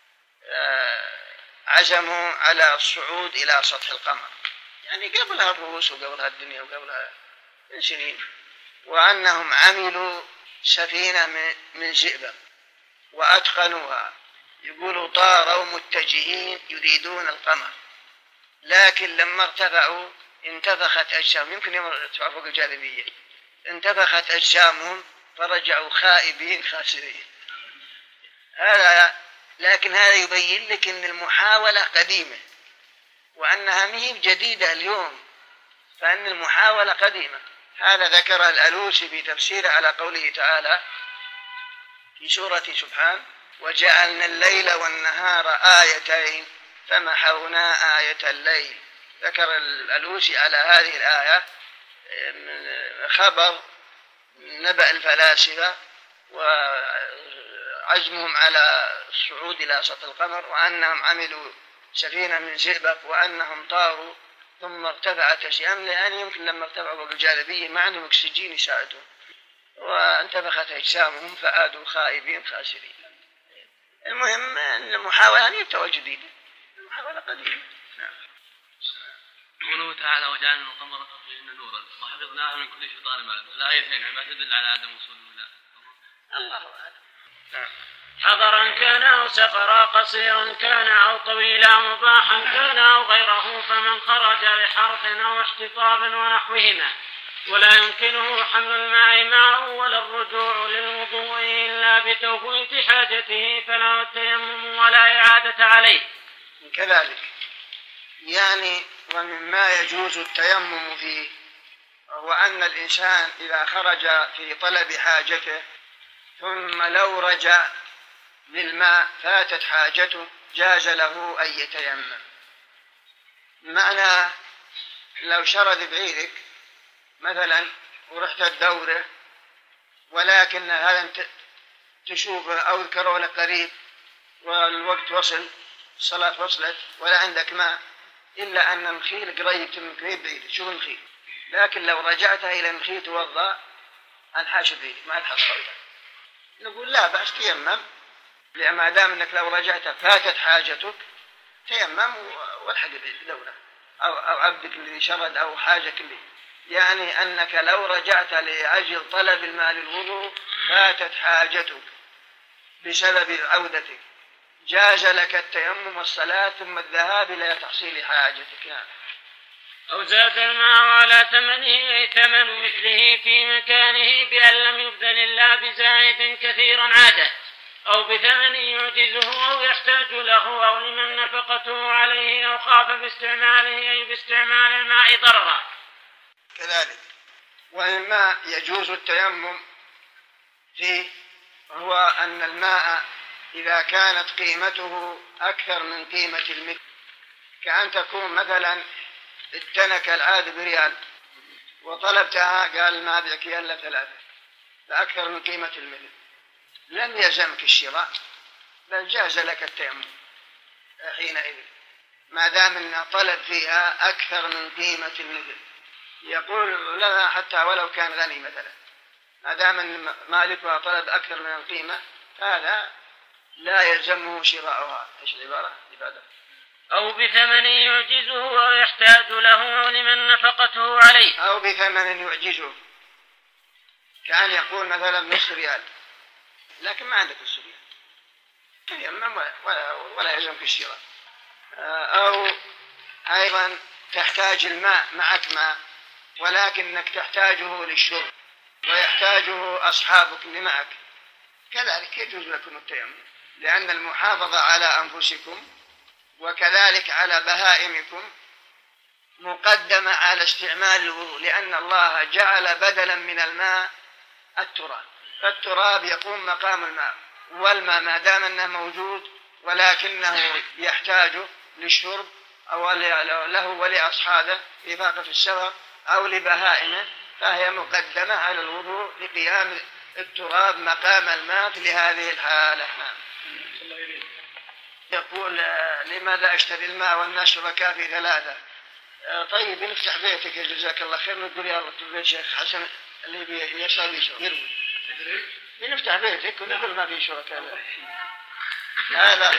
عزموا على الصعود إلى سطح القمر، يعني قبلها الروس وقبلها الدنيا وقبلها من سنين، وأنهم عملوا سفينة من زئبق وأتقنوها، يقولوا طاروا متجهين يريدون القمر، لكن لما ارتفعوا انتفخت أجسامهم، يمكن يرتفعوا فوق الجاذبية، انتفخت أجسامهم فرجعوا خائبين خاسرين. هذا لكن هذا يبين لك أن المحاولة قديمة وأنها مهي جديدة اليوم، فأن المحاولة قديمة. هذا ذكر الألوسي في تفسيره على قوله تعالى في سورة سبحان: وجعلنا الليل والنهار آيتين فمحونا آية الليل. ذكر الألوسي على هذه الآية خبر نبأ الفلاسفة وعزمهم على الصعود إلى سطح القمر، وأنهم عملوا سفينة من زئبق، وأنهم طاروا ثم ارتفعت أجسامهم، لأن يمكن لما ارتفعوا بالجاذبية ما عندهم أكسجين يساعدهم، وانتفخت أجسامهم فآدوا خائبين خاسرين. المهم أن المحاولة هي جديدة، المحاولة قديمة. نعم. قوله تعالى وجعلنا القمر فيهن نورا وحفظناها من كل شيطان مارد. الآيتين ما تدل على عدم وصول الله. الله أعلم. نعم. حضرا كان أو سفرا قصيرا كان أو طويلا مباحا كان أو غيره فمن خرج لحرث أو احتطاب ونحوهما ولا يمكنه حمل الماء معه ولا الرجوع للوضوء إلا بتوفيق حاجته فلا التيمم ولا إعادة عليه. كذلك يعني ومما يجوز التيمم فيه هو أن الإنسان إذا خرج في طلب حاجته ثم لو رجع للماء فاتت حاجته جاز له أن يتيمم. معنى لو شرد بعيدك مثلا ورحت الدورة ولكن هذا تشوفه أو ذكره لك قريب والوقت وصل الصلاة وصلت ولا عندك ماء إلا أن النخيل قريب من قريب بعيد تشوف النخيل، لكن لو رجعت إلى النخيل توضأ الحاش بعيدك ما تحصل. نقول لا بأس تيمم، لأن ما دام أنك لو رجعت فاتت حاجتك تيمم والحق بدورة أو, أو عبدك الذي شرد أو حاجك اللي يعني أنك لو رجعت لأجل طلب الماء للوضوء فاتت حاجتك بسبب عودتك جاز لك التيمم والصلاة ثم الذهاب إلى تحصيل حاجتك. يعني. أو زاد الماء على ثمنه أي ثمن مثله في مكانه بأن لم يبذل إلا بزائد كثيرا عاده أو بثمن يعجزه أو يحتاج له أو لمن نفقته عليه أو خاف باستعماله أي باستعمال الماء ضررا. كذلك ومما يجوز التيمم فيه هو أن الماء إذا كانت قيمته أكثر من قيمة المثل كأن تكون مثلا التنك العاد بريال وطلبتها قال ما بيعك إلا ثلاثة فأكثر من قيمة المثل لم يلزمك الشراء بل جاز لك التيمم حينئذ ما دام أن طلب فيها أكثر من قيمة المثل. يقول لنا حتى ولو كان غني مثلا ما دام أن مالكها طلب أكثر من القيمة هذا لا يلزمه شراءها. إيش العبارة؟ عبادة. أو بثمن يعجزه أو يحتاج له لمن نفقته عليه. أو بثمن يعجزه كأن يقول مثلا نصف ريال لكن ما عندك نصف ريال تيمم ولا, ولا يلزمك الشراء. أو أيضا تحتاج الماء معك ماء ولكنك تحتاجه للشرب ويحتاجه أصحابك اللي معك كذلك يجوز لكم التيمم لأن المحافظة على أنفسكم وكذلك على بهائمكم مقدمة على استعمال الوضوء لأن الله جعل بدلا من الماء التراب فالتراب يقوم مقام الماء والماء ما دام أنه موجود ولكنه يحتاج للشرب أو له ولأصحابه في باقة السفر أو لبهائمه فهي مقدمة على الوضوء لقيام التراب مقام الماء في هذه الحالة. يقول لماذا اشتري الماء والناس شركاء في ثلاثة؟ طيب نفتح بيتك جزاك الله خير نقول يا الله بيت شيخ حسن اللي بيشرب يشرب يروي بنفتح بيتك ونقول ما في شركاء. هذا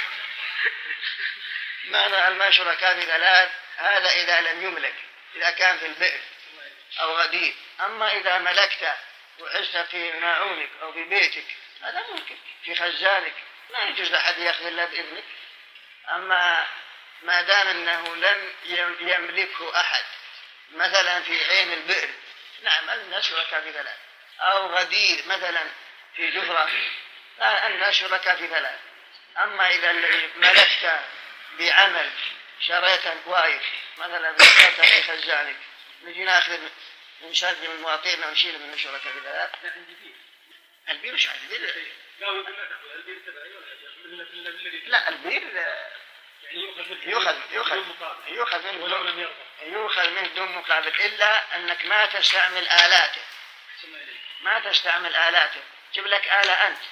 معنى الماء شركاء في ثلاث هذا إذا لم يملك إذا كان في البئر أو غدير. أما إذا ملكت وعشت في ماعونك أو في بيتك هذا ممكن في خزانك ما يجوز لأحد يأخذ إلا بإذنك. أما ما دام أنه لم يملكه أحد مثلا في عين البئر نعم الناس شركاء في ثلاث أو غدير مثلا في جفرة الناس شركاء في ثلاث. أما إذا ملكت بعمل شريتا كويس مثلا في خزانك نجي ناخذ من شرق من المواطنين ونشيله من الشركاء في ثلاث. البير مش عارف البير لا البير يؤخذ يؤخذ يؤخذ منه يؤخذ منه دون مقابل إلا أنك ما تستعمل آلاته ما تستعمل آلاته جيب لك آلة أنت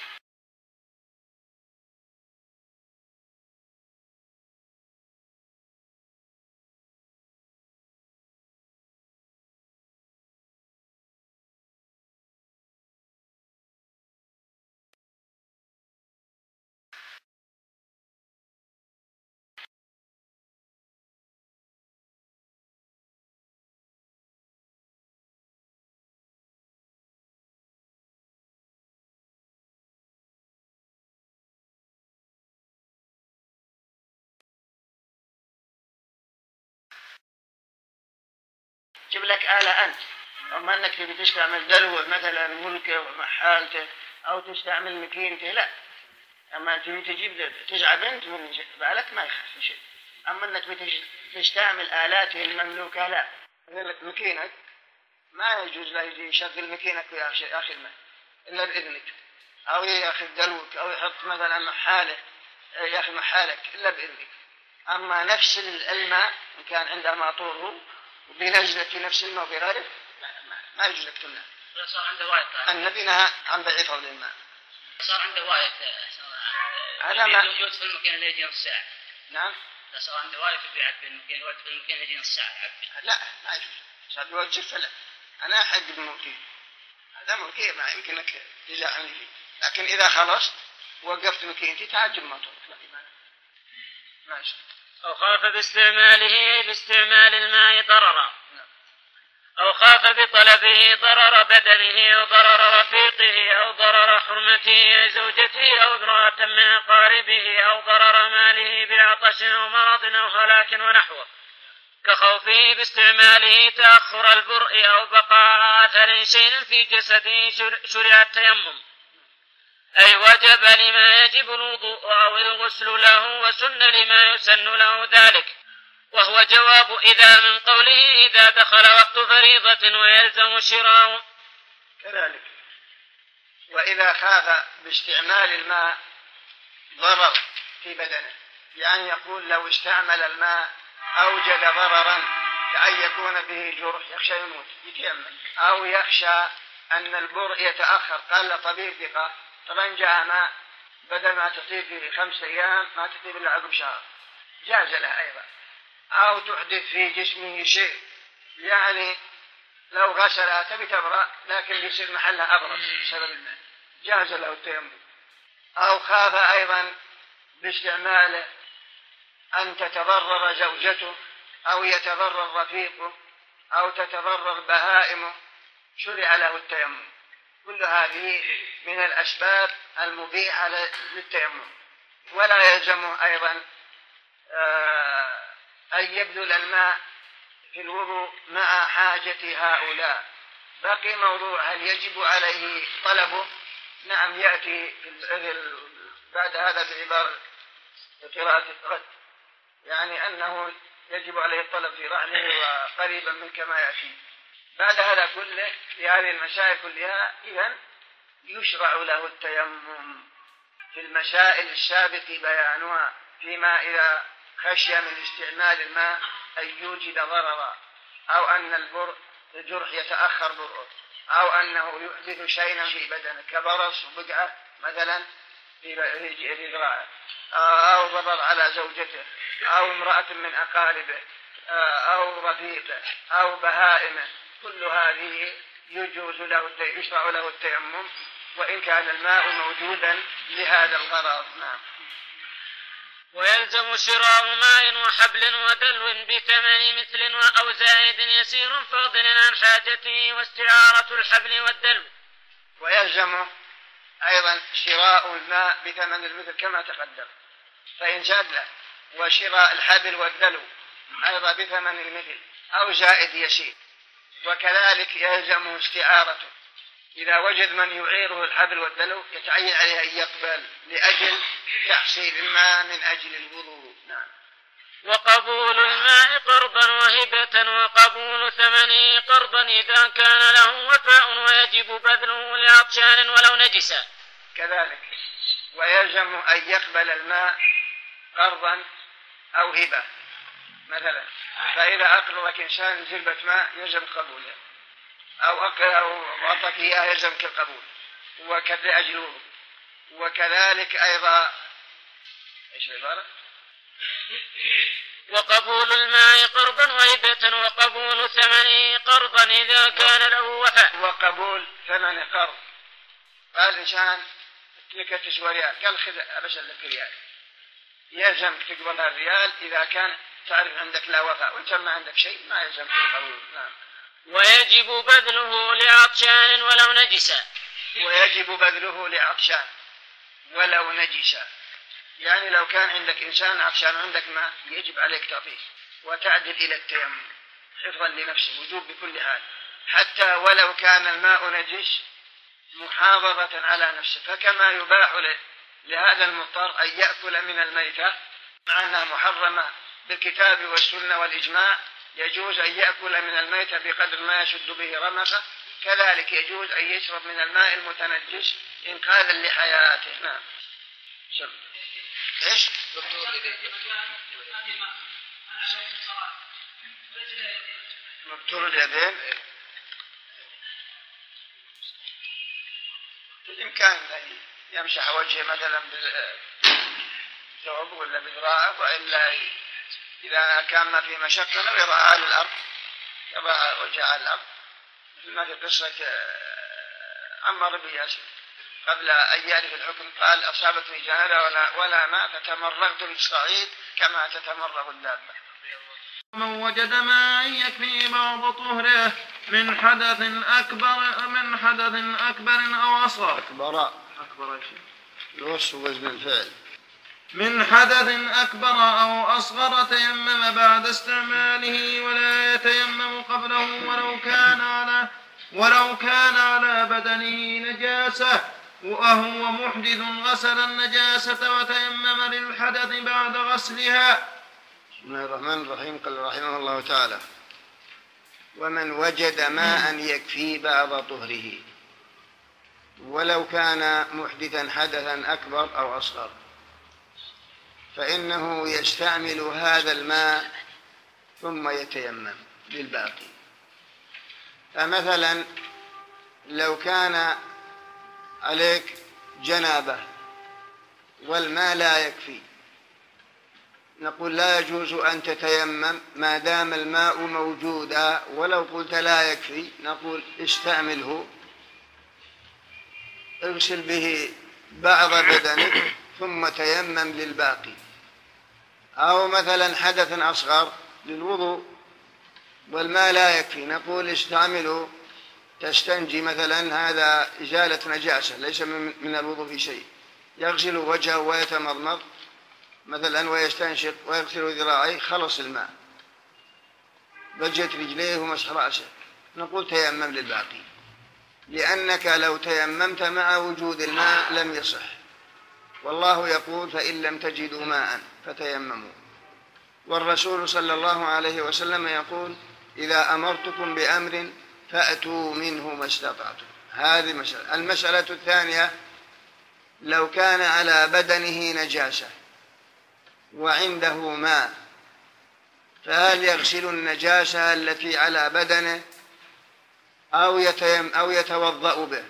جيب لك آلة أنت. أما أنك تبي تستعمل دلو مثلا ملكه ومحالته أو تستعمل مكينته لا. أما أنت تجيب تجعب أنت من بالك ما يخاف شيء. أما أنك تستعمل آلاته المملوكة لا. مكينك ما يجوز له يجي يشغل مكينك ويأخذ الماء إلا بإذنك، أو يأخذ دلوك أو يحط مثلا محاله يأخذ محالك إلا بإذنك. أما نفس الماء إن كان عنده ماطوره وبنزلة نفس الماء بغيره ما يجوز لك تمنع. صار عنده وايد. النبي نهى عن بيع فضل الماء. صار عنده وايد. هذا ما يوجد في المكان اللي يجي نص ساعة. نعم. لا صار عنده وايد يبيع في المكان وايد في المكان يجي نص ساعة يعبي. لا ما يجوز. صار يوجد فلا. أنا أحق بالموكيل. هذا موكيل ما يمكنك تجاه عني. لكن إذا خلصت وقفت مكينتي تعجب ماطورك لا إيمان. ماشي. أو خاف باستعماله باستعمال الماء ضررا، أو خاف بطلبه ضرر بدنه أو ضرر رفيقه أو ضرر حرمته زوجته أو امرأة من أقاربه أو ضرر ماله بعطش أو مرض أو هلاك ونحوه، كخوفه باستعماله تأخر البرء أو بقاء أثر شيء في جسده شرع التيمم، أي وجب لما يجب الوضوء أو الغسل له وسن لما يسن له ذلك، وهو جواب إذا من قوله إذا دخل وقت فريضة ويلزم شراء. كذلك وإذا خاف باستعمال الماء ضرر في بدنه، يعني يقول لو استعمل الماء أوجد ضررا كأن يكون به جرح يخشى يموت يتيمم، أو يخشى أن البرء يتأخر، قال لطبيب ثقة طبعا جاء ماء بدل ما تطيب في خمس أيام ما تطيب إلا عقب شهر جاز له أيضا، أو تحدث في جسمه شيء يعني لو غسلها تبي تبرأ لكن يصير محلها أبرص بسبب الماء جاز له التيمم. أو خاف أيضا باستعماله أن تتضرر زوجته أو يتضرر رفيقه أو تتضرر بهائمه شرع له التيمم. كل هذه من الأسباب المبيحة للتيمم. ولا يلزمه أيضا آه أن يبذل الماء في الوضوء مع حاجة هؤلاء. بقي موضوع هل يجب عليه طلبه؟ نعم يأتي بعد هذا بعبارة قراءة غد، يعني أنه يجب عليه الطلب في رحله وقريبا من كما يأتي. بعد هذا كله في هذه المسائل كلها إذن يشرع له التيمم في المسائل السابق بيانها، فيما إذا خشي من استعمال الماء أن يوجد ضررا أو أن البرء الجرح يتأخر برؤه أو أنه يحدث شيئا في بدنه كبرص وبقعة مثلا في ذراعه أو ضرر على زوجته أو امرأة من أقاربه أو رفيقه أو بهائمه، كل هذه يجوز له يشرع له التيمم وإن كان الماء موجودا لهذا الغرض. نعم. ويلزم شراء ماء وحبل ودلو بثمن مثل أو زائد يسير فاضل عن حاجته واستعارة الحبل والدلو. ويلزم أيضا شراء الماء بثمن المثل كما تقدم فإن زاد له، وشراء الحبل والدلو أيضا بثمن المثل أو زائد يسير، وكذلك يلزمه استعارته. إذا وجد من يعيره الحبل والدلو يتعين عليه أن يقبل لأجل تحصيل الماء من أجل الوضوء. نعم. وقبول الماء قرضا وهبة وقبول ثمنه قرضا إذا كان له وفاء ويجب بذله لعطشان ولو نجسا. كذلك ويلزم أن يقبل الماء قرضا أو هبة مثلا، فإذا أقرضك إنسان زلبة ماء يلزم قبوله أو أعطاك إياه يلزم القبول وكذا أجل الوضوء. وكذلك أيضا إيش العبارة؟ وقبول الماء قرضا وهبة وقبول ثمنه قرضا إذا كان له وفاء. وقبول ثمن قرض، قال إنسان لك تسوى ريال قال خذ أبشر لك ريال، يلزم تقبل الريال إذا كان تعرف عندك لا وفاء، وإنت ما عندك شيء ما يلزم القبول. نعم. ويجب بذله لعطشان ولو نجسا. ويجب بذله لعطشان ولو نجسا، يعني لو كان عندك إنسان عطشان وعندك ماء يجب عليك تعطيه وتعدل إلى التيمم، حفظا لنفسه، وجوب بكل حال، حتى ولو كان الماء نجس محافظة على نفسه. فكما يباح لهذا المضطر أن يأكل من الميتة مع أنها محرمة بالكتاب والسنة والإجماع، يجوز أن يأكل من الميتة بقدر ما يشد به رمقه، كذلك يجوز أن يشرب من الماء المتنجس إنقاذا لحياته. نعم. سم. إيش؟ مبتور اليدين بالإمكان أن يمسح وجهه مثلا بالثوب ولا بذراعه، وإلا إذا كان ما في مشقة لو يضع على الأرض، يضع وجهه على الأرض، مثل ما في قصة عمار بن ياسر قبل أن يعرف الحكم قال أصابتني جنابة ولا, ولا ماء فتمرغت بالصعيد كما تتمرغ الدابة. من وجد ماء يكفي بعض طهره من حدث أكبر من حدث أكبر أو أصغر. أكبر أكبر شيء الوصف وزن الفعل. من حدث أكبر أو أصغر تيمم بعد استعماله، ولا يتيمم قبله ولو كان على ولو كان على بدنه نجاسة وهو محدث غسل النجاسة وتيمم للحدث بعد غسلها. بسم الله الرحمن الرحيم. قال رحمه الله تعالى: ومن وجد ماء يكفي بعض طهره ولو كان محدثا حدثا أكبر أو أصغر فإنه يستعمل هذا الماء ثم يتيمم للباقي. فمثلا لو كان عليك جنابة والماء لا يكفي، نقول لا يجوز أن تتيمم ما دام الماء موجودا، ولو قلت لا يكفي نقول استعمله، اغسل به بعض بدنك ثم تيمم للباقي. أو مثلا حدث أصغر للوضوء والماء لا يكفي، نقول استعمله، تستنجي مثلا، هذا إزالة نجاسة ليس من الوضوء في شيء، يغسل وجهه ويتمضمض مثلا ويستنشق ويغسل ذراعيه، خلص الماء، بجت رجليه ومسح رأسه، نقول تيمم للباقي، لأنك لو تيممت مع وجود الماء لم يصح، والله يقول: فإن لم تجدوا ماء فتيمموا. والرسول صلى الله عليه وسلم يقول: إذا أمرتكم بأمر فأتوا منه ما استطعتم. هذه مسألة. المسألة الثانية: لو كان على بدنه نجاسة وعنده ماء، فهل يغسل النجاسة التي على بدنه أو يتيم أو يتوضأ به؟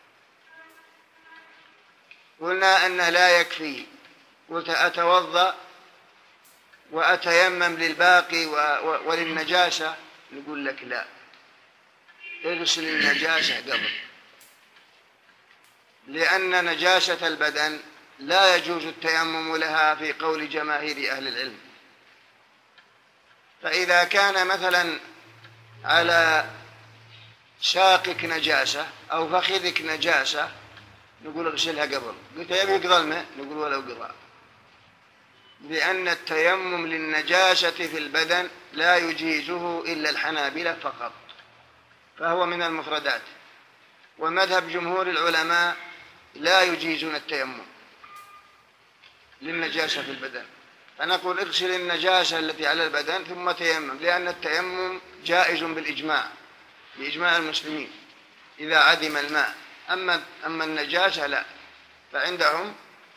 قلنا أنه لا يكفي، قلت أتوضأ وأتيمم للباقي وللنجاسة، نقول لك لا، اغسل النجاسة قبل، لأن نجاسة البدن لا يجوز التيمم لها في قول جماهير أهل العلم. فإذا كان مثلا على ساقك نجاسة أو فخذك نجاسة نقول اغسلها قبل. قلت يبي يقضى الماء، نقول ولو قضى، لأن التيمم للنجاسة في البدن لا يجيزه إلا الحنابلة فقط، فهو من المفردات. ومذهب جمهور العلماء لا يجيزون التيمم للنجاسة في البدن، فنقول اغسل النجاسة التي على البدن ثم تيمم، لأن التيمم جائز بالإجماع، بإجماع المسلمين إذا عدم الماء. أما, أما النجاسة لا، فعندهم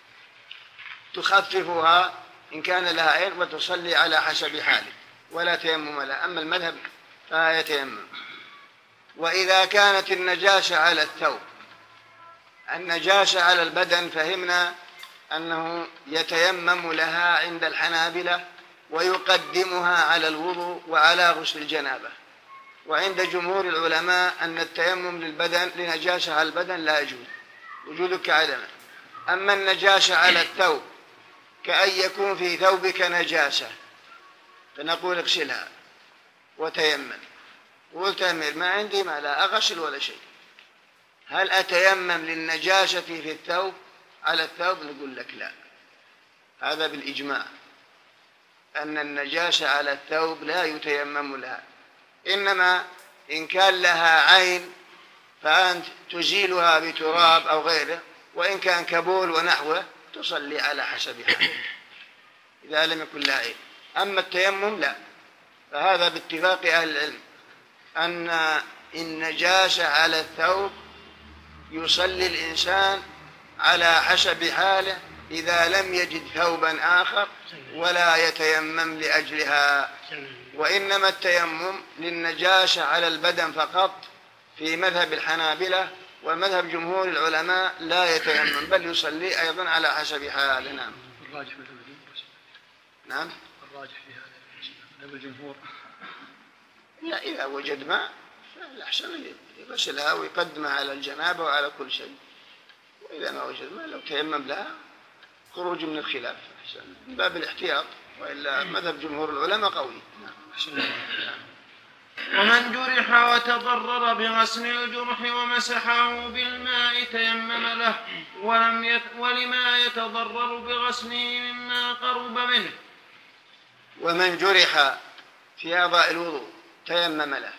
تخففها إن كان لها عين وتصلي على حسب حاله ولا تيمم لها. أما المذهب فهي يتيمم. وإذا كانت النجاسة على الثوب، النجاسة على البدن فهمنا أنه يتيمم لها عند الحنابلة ويقدمها على الوضوء وعلى غسل الجنابة. وعند جمهور العلماء أن التيمم للبدن لنجاسة على البدن لا يجوز، وجودك كعدمه. أما النجاسة على الثوب كأن يكون في ثوبك نجاسة فنقول اغسلها وتيمم. قلت أمير ما عندي ما لا أغسل ولا شيء، هل أتيمم للنجاسة في الثوب على الثوب؟ نقول لك لا، هذا بالإجماع أن النجاسة على الثوب لا يتيمم لها، إنما إن كان لها عين فأنت تزيلها بتراب أو غيره، وإن كان كبول ونحوه تصلي على حسب حالها إذا لم يكن لها عين. أما التيمم لا، فهذا باتفاق أهل العلم أن النجاسة على الثوب يصلي الإنسان على حسب حاله إذا لم يجد ثوبا آخر ولا يتيمم لأجلها. وإنما التيمم للنجاسة على البدن فقط في مذهب الحنابلة، ومذهب جمهور العلماء لا يتيمم بل يصلي أيضا على حسب حاله. نعم. الراجح مثل نعم الراجح في هذا مذهب الجمهور. لا، إذا وجد ماء فالأحسن يغسلها ويقدمها على الجنابة وعلى كل شيء، وإذا ما وجد ماء لو تيمم لها خروج من الخلاف أحسن من باب الاحتياط، وإلا مذهب جمهور العلماء قوي. ومن جرح وتضرر بغسل الجرح ومسحه بالماء تيمم له، ولم يت... ولما يتضرر بغسله مما قرب منه. ومن جرح في أعضاء الوضوء تيمم له،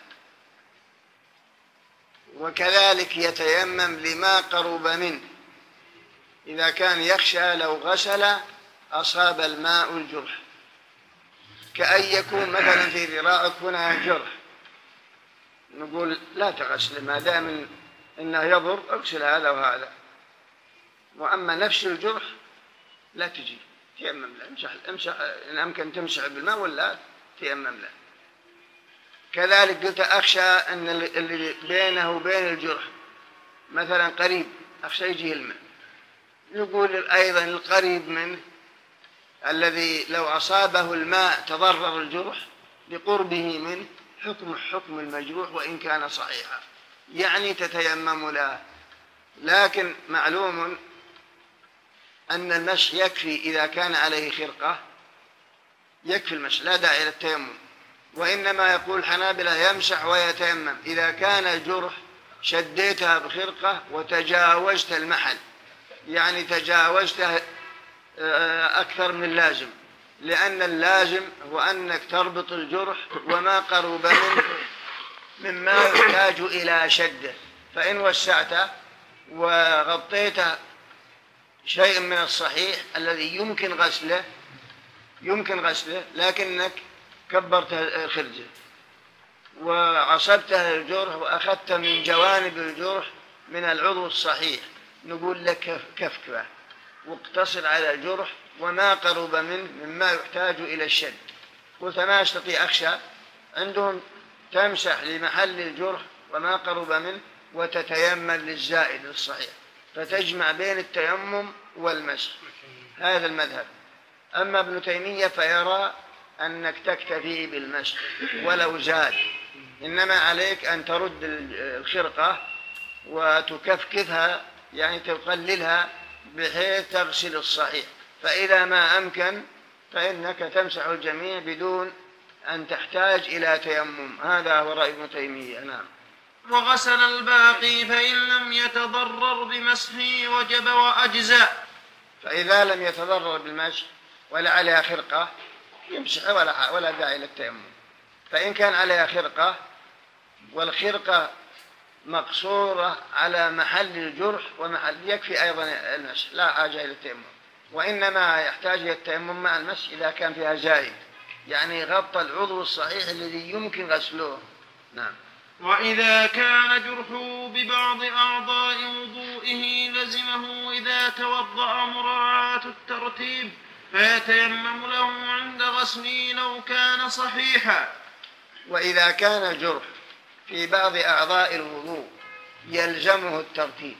وكذلك يتيمم لما قرب منه إذا كان يخشى لو غسل أصاب الماء الجرح، كأن يكون مثلا في ذراعك هنا جرح، نقول لا تغسل ما دام إنه يضر، اغسل هذا وهذا. وأما نفس الجرح لا تجي تيمم له، امسح امسح إن أمكن تمسح بالماء ولا تيمم له. كذلك قلت أخشى أن اللي بينه وبين الجرح مثلا قريب، أخشى يجيه الماء، نقول أيضا القريب منه الذي لو أصابه الماء تضرر الجرح لقربه منه حكم حكم المجروح وإن كان صحيحا، يعني تتيمم له. لكن معلوم أن المسح يكفي إذا كان عليه خرقة، يكفي المسح لا داعي إلى التيمم. وإنما يقول الحنابلة يمسح ويتيمم إذا كان الجرح شديتها بخرقة وتجاوزت المحل، يعني تجاوزته أكثر من اللازم، لأن اللازم هو أنك تربط الجرح وما قرب منه مما يحتاج إلى شده، فإن وسعت وغطيت شيء من الصحيح الذي يمكن غسله يمكن غسله لكنك كبرت الخرجة وعصبته الجرح وأخذت من جوانب الجرح من العضو الصحيح، نقول لك كفكفه واقتصر على الجرح وما قرب منه مما يحتاج إلى الشد. قلت ما أستطيع أخشى، عندهم تمسح لمحل الجرح وما قرب منه وتتيمم للزائد الصحيح، فتجمع بين التيمم والمسح، هذا المذهب. أما ابن تيمية فيرى أنك تكتفي بالمسح ولو زاد، إنما عليك أن ترد الخرقة وتكفكفها، يعني تقللها بحيث تغسل الصحيح، فإذا ما أمكن فإنك تمسح الجميع بدون أن تحتاج إلى تيمم. هذا هو رأي ابن تيمية. نعم. وغسل الباقي فإن لم يتضرر بمسحه وجب وأجزاء. فإذا لم يتضرر بالمسح ولا عليها خرقة يمسح ولا ولا داعي للتيمم. فإن كان عليها خرقة والخرقة مقصورة على محل الجرح ومحل يكفي أيضا المسح، لا حاجة إلى التيمم. وإنما يحتاج إلى التيمم مع المسح إذا كان فيها زائد، يعني غطى العضو الصحيح الذي يمكن غسله. نعم. وإذا كان جرحه ببعض أعضاء وضوئه لزمه إذا توضأ مراعاة الترتيب فيتيمم له عند غسله لو كان صحيحا. وإذا كان الجرح في بعض أعضاء الوضوء يلزمه الترتيب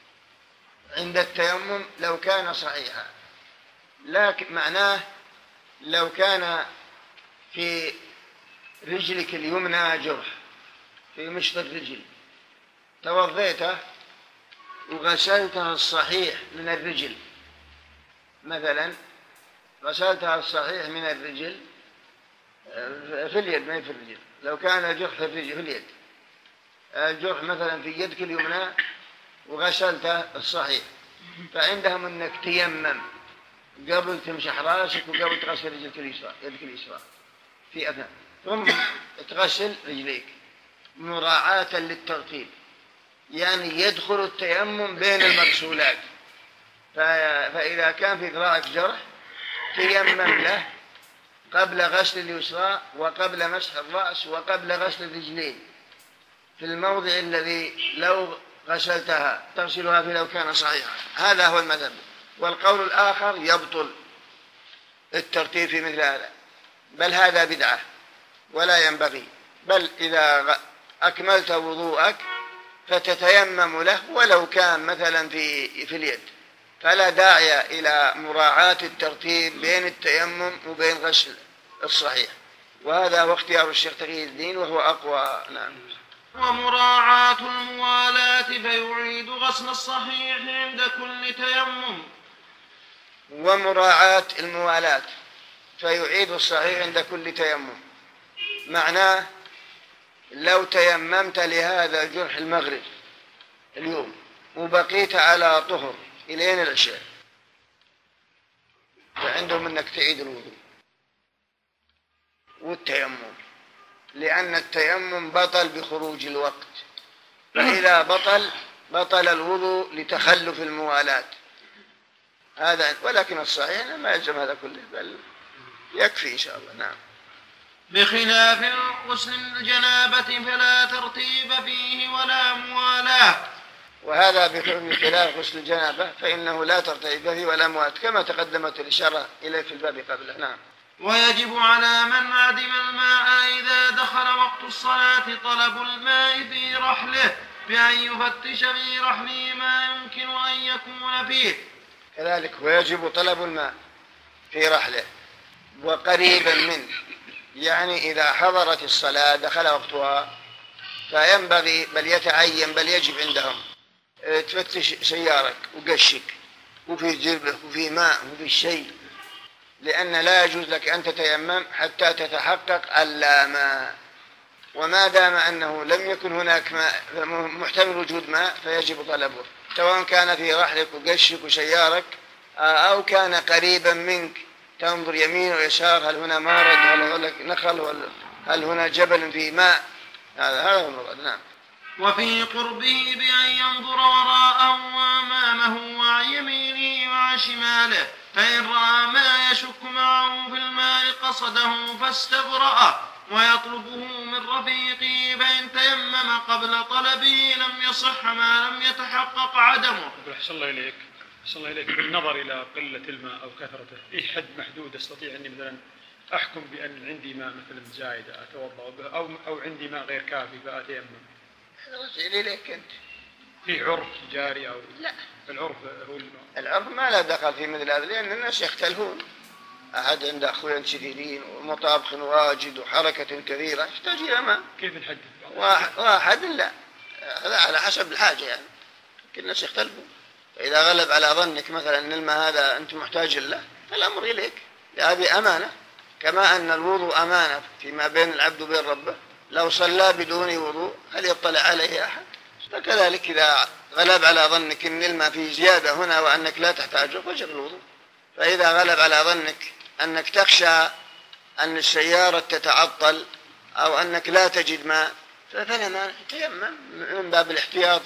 عند التيمم لو كان صحيحا، لكن معناه لو كان في رجلك اليمنى جرح في مشط الرجل، توضيته وغسلتها الصحيح من الرجل، مثلا غسلتها الصحيح من الرجل في اليد ما في الرجل، لو كان الجرح في الرجل في اليد، الجرح مثلا في يدك اليمنى وغسلته الصحيح، فعندهم انك تيمم قبل تمسح راسك وقبل تغسل رجلك اليسرى يدك اليسرى في أثناء ثم تغسل رجليك مراعاة للترتيب، يعني يدخل التيمم بين المغسولات. فإذا كان في ذراعك جرح تيمم له قبل غسل اليسرى وقبل مسح الرأس وقبل غسل الرجلين في الموضع الذي لو غسلتها تغسلها فيه لو كان صحيحا. هذا هو المذهب. والقول الآخر يبطل الترتيب في مثل هذا، بل هذا بدعة ولا ينبغي، بل إذا أكملت وضوءك فتتيمم له ولو كان مثلا في في اليد، فلا داعي إلى مراعاة الترتيب بين التيمم وبين غسل الصحيح. وهذا هو اختيار الشيخ تقي الدين وهو أقوى. نعم. ومراعاة الموالاة فيعيد غسل الصحيح عند كل تيمم. ومراعاة الموالاة فيعيد الصحيح عند كل تيمم معناه لو تيممت لهذا جرح المغرب اليوم وبقيت على طهر إلين العشاء فعندهم أنك تعيد الوضوء والتيمم، لأن التيمم بطل بخروج الوقت، فإذا بطل بطل الوضوء لتخلف الموالاة. هذا ولكن الصحيح ما يلزم هذا كله، بل يكفي إن شاء الله. نعم. بخلاف غسل الجنابة فلا ترتيب فيه ولا موالاة. وهذا بخلاف غسل الجنابة فإنه لا ترتيب فيه ولا موالاة كما تقدمت الإشارة إليه في الباب قبله. نعم. ويجب على من عدم الماء إذا دخل وقت الصلاة طلب الماء في رحله بأن يفتش في رحله ما يمكن أن يكون فيه. كذلك ويجب طلب الماء في رحله وقريبا منه، يعني إذا حضرت الصلاة دخل وقتها فينبغي بل يتعين بل يجب عندهم تفتش سيارك وقشك وفي جربه وفي ماء وفي شيء، لأن لا يجوز لك أن تتيمم حتى تتحقق ألا ماء. وما دام أنه لم يكن هناك ماء محتمل وجود ماء فيجب طلبه، سواء كان في رحلك وقشك وسيارك أو كان قريبا منك تنظر يمين ويسار هل هنا مارد هل هناك نخل هل هنا جبل فيه ماء. هذا هذا هو المراد. نعم. وفي قربه بأن ينظر وراءه وأمامه وعن يمينه وعن شماله، فإن رأى ما يشك معه في الماء قصده فاستبرأه ويطلبه من رفيقه، فإن تيمم قبل طلبه لم يصح ما لم يتحقق عدمه. أحسن الله إليك أحسن الله إليك بالنظر إلى قلة الماء أو كثرته، إيش حد محدود أستطيع أني مثلا أحكم بأن عندي ماء مثلا زايد أتوضأ به أو أو عندي ماء غير كافي فأتيمم؟ رجع إليك أنت. في عرف جاري أو لا؟ العرف هو الماء. العرف ما له دخل في مثل هذا، لأن الناس يختلفون، أحد عنده أخوين كثيرين ومطابخ واجد وحركة كثيرة يحتاج إلى ماء. كيف نحدد؟ واحد لا، هذا على حسب الحاجة، يعني كل الناس يختلفون. فإذا غلب على ظنك مثلا أن الماء هذا أنت محتاج له فالأمر إليك، هذه أمانة، كما أن الوضوء أمانة فيما بين العبد وبين ربه، لو صلى بدون وضوء هل يطلع عليه أحد؟ فكذلك إذا غلب على ظنك أن الماء فيه زيادة هنا وأنك لا تحتاجه فجر الوضوء. فإذا غلب على ظنك أنك تخشى أن السيارة تتعطل أو أنك لا تجد ماء فلا مانع، تيمم من باب الاحتياط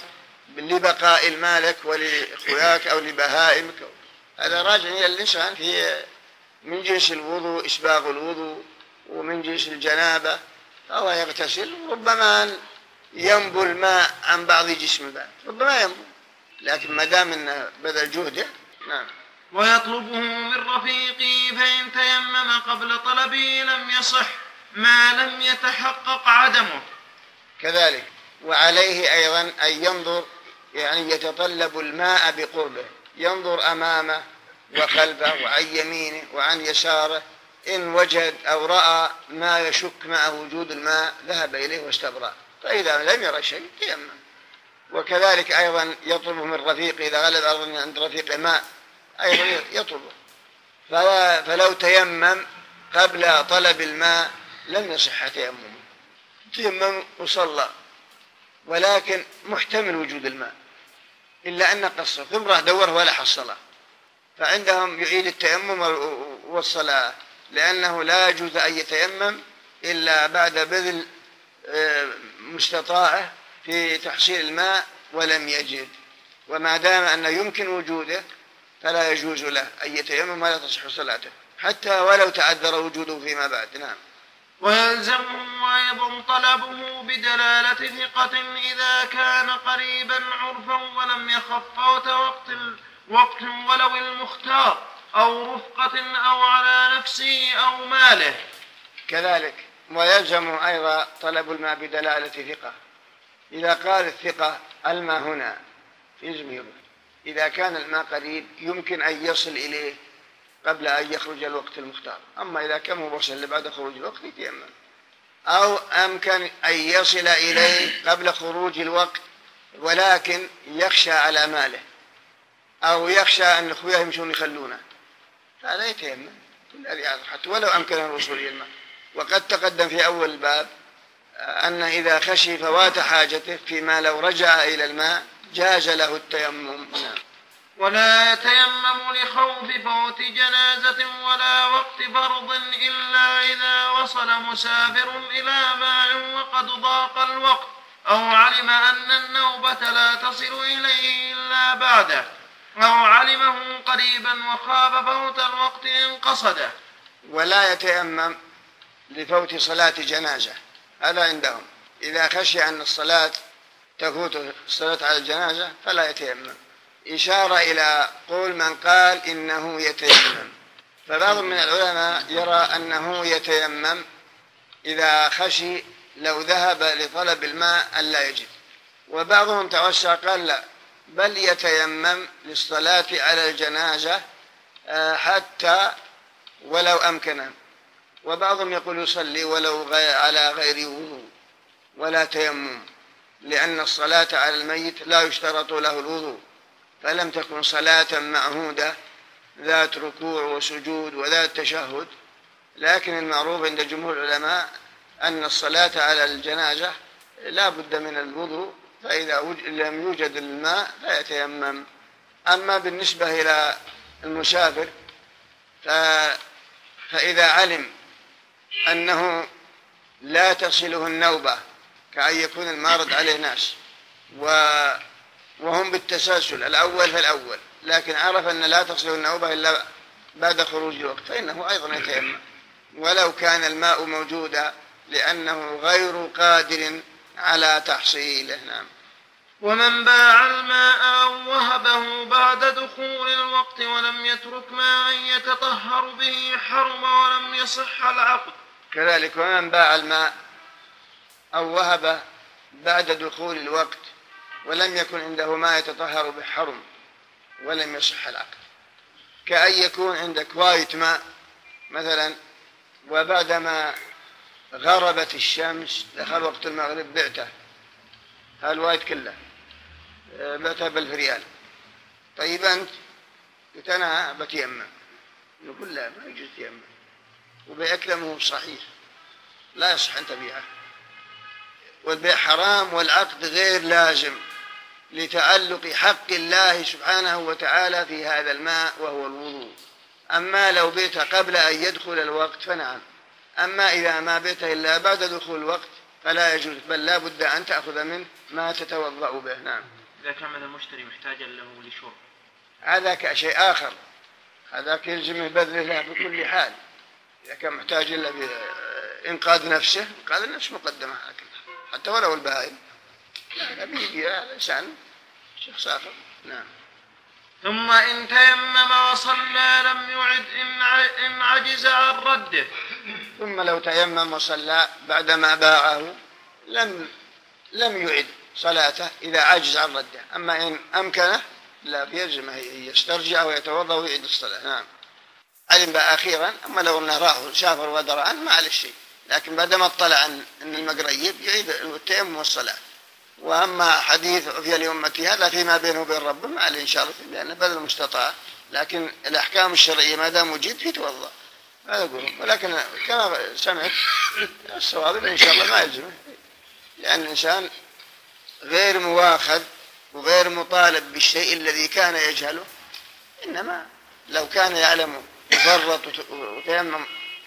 لبقاء المالك ولأخوياك أو لبهائمك. هذا راجع إلى الإنسان في من جنس الوضوء إسباغ الوضوء ومن جنس الجنابة، فهو يغتسل ربما ينبو الماء عن بعض جسم البعض، ربما ينبو، لكن ما دام أنه بذل جهده. نعم. ويطلبه من رفيقه، فإن تيمم قبل طلبه لم يصح ما لم يتحقق عدمه. كذلك وعليه أيضا أن ينظر، يعني يتطلب الماء بقربه، ينظر أمامه وخلفه وعن يمينه وعن يساره، إن وجد أو رأى ما يشك مع وجود الماء ذهب إليه واستبرأ، فإذا لم يرى شيء تيمم. وكذلك أيضا يطلب من رفيقه إذا غلب أرضا عند رفيق ماء أيضا يطلبه، فلو تيمم قبل طلب الماء لم يصح تيممه، تيمم وصلى ولكن محتمل وجود الماء، إلا أن قصر ثم راح دور ولا حصله، فعندهم يعيد التيمم والصلاة، لأنه لا يجوز أن يتيمم إلا بعد بذل مستطاعه في تحصيل الماء ولم يجد، وما دام أنه يمكن وجوده فلا يجوز له أن يتيمم ولا تصح صلاته حتى ولو تعذر وجوده فيما بعد. نعم. ويلزمه أيضا طلبه بدلالة ثقة إذا كان قريبا عرفا ولم يخف فوت وقت, وقت ولو المختار أو رفقة أو على نفسه أو ماله. كذلك ويلزم أيضا طلب الماء بدلالة ثقة. إذا قال الثقة الماء هنا في زميره، إذا كان الماء قريب يمكن أن يصل إليه قبل أن يخرج الوقت المختار، أما إذا كان مباشر بعد خروج الوقت يتيمم، أو أمكن أن يصل إليه قبل خروج الوقت ولكن يخشى على ماله أو يخشى أن أخويه يمشون يخلونه، فلا يتيمم حتى ولو أمكن الوصول إلى الماء. وقد تقدم في أول الباب أن إذا خشي فوات حاجته فيما لو رجع إلى الماء جاز له التيمم. ولا يتيمم لخوف فوت جنازة ولا وقت فرض إلا إذا وصل مسافر إلى ماء وقد ضاق الوقت أو علم أن النوبة لا تصل إليه إلا بعده أو علمه قريبا وخاف فوت الوقت إن قصده. ولا يتيمم لفوت صلاة جنازة، هذا عندهم إذا خشي أن الصلاة تفوت الصلاة على الجنازة فلا يتيمم، إشارة إلى قول من قال إنه يتيمم. فبعض من العلماء يرى أنه يتيمم إذا خشي لو ذهب لطلب الماء ألا يجد، وبعضهم توسع قال لا بل يتيمم للصلاة على الجنازة حتى ولو أمكنه، وبعضهم يقول يصلي ولو على غير وضوء ولا تيمم، لأن الصلاة على الميت لا يشترط له الوضوء، فلم تكن صلاة معهودة ذات ركوع وسجود وذات تشهد. لكن المعروف عند جمهور العلماء أن الصلاة على الجنازة لا بد من الوضوء، فإذا لم يوجد الماء فيتيمم. أما بالنسبة إلى المسافر فإذا علم أنه لا تصله النوبة كأن يكون المارد عليه ناس وهم بالتسلسل الأول فالأول، لكن عرف أن لا تصله النوبة إلا بعد خروج الوقت فإنه أيضا يتيمم ولو كان الماء موجودا لأنه غير قادر على تحصيله. نعم. ومن باع الماء أو وهبه بعد دخول الوقت ولم يترك ماء يتطهر به حرم ولم يصح العقد. كذلك ومن باع الماء أو وهبه بعد دخول الوقت ولم يكن عنده ما يتطهر به حرم ولم يصح العقد، كأن يكون عندك واية ماء مثلا وبعدما غربت الشمس دخل وقت المغرب بعته، هالواية كله بعتها بالف ريال، طيب أنت قلت أنا بتيمم، نقول لا ما يجوز تيمم وبيعك له صحيح لا يصح أن تبيعه، والبيع حرام والعقد غير لازم لتعلق حق الله سبحانه وتعالى في هذا الماء وهو الوضوء. أما لو بيت قبل أن يدخل الوقت فنعم، أما إذا ما بيت إلا بعد دخول الوقت فلا يجوز، بل لا بد أن تأخذ منه ما تتوضأ به. نعم. إذا كان مثلا المشتري محتاجا له لشرب هذا شيء آخر، هذاك يلزمه بذله له بكل حال. إذا كان محتاج إلا بإنقاذ نفسه إنقاذ النفس مقدمة حتى ولو البهائم، لا بيجي الإنسان شخص آخر. نعم. ثم إن تيمم وصلى لم يعد إن عجز عن رده. ثم لو تيمم وصلى بعدما باعه لم لم يعد صلاته إذا عجز عن رده، أما إن أمكنه لا يلزمه يسترجع ويتوضأ ويعيد الصلاة. نعم. علم بقى أخيرا، أما لو أنه راه سافر ودرى عنه ما عليه شيء، لكن بعدما اطلع أن المقريب يعيد التيمم والصلاة. وأما حديث عفية لأمتي هذا فيما بينه وبين ربه ما عليه إن شاء الله لأنه بذل المستطاع، لكن الأحكام الشرعية ما دام وجد يتوضأ هذا يقول. ولكن كما سمعت الصواب إن شاء الله ما يلزمه، لأن الإنسان غير مواخذ وغير مطالب بالشيء الذي كان يجهله، إنما لو كان يعلم يفرط وتيمم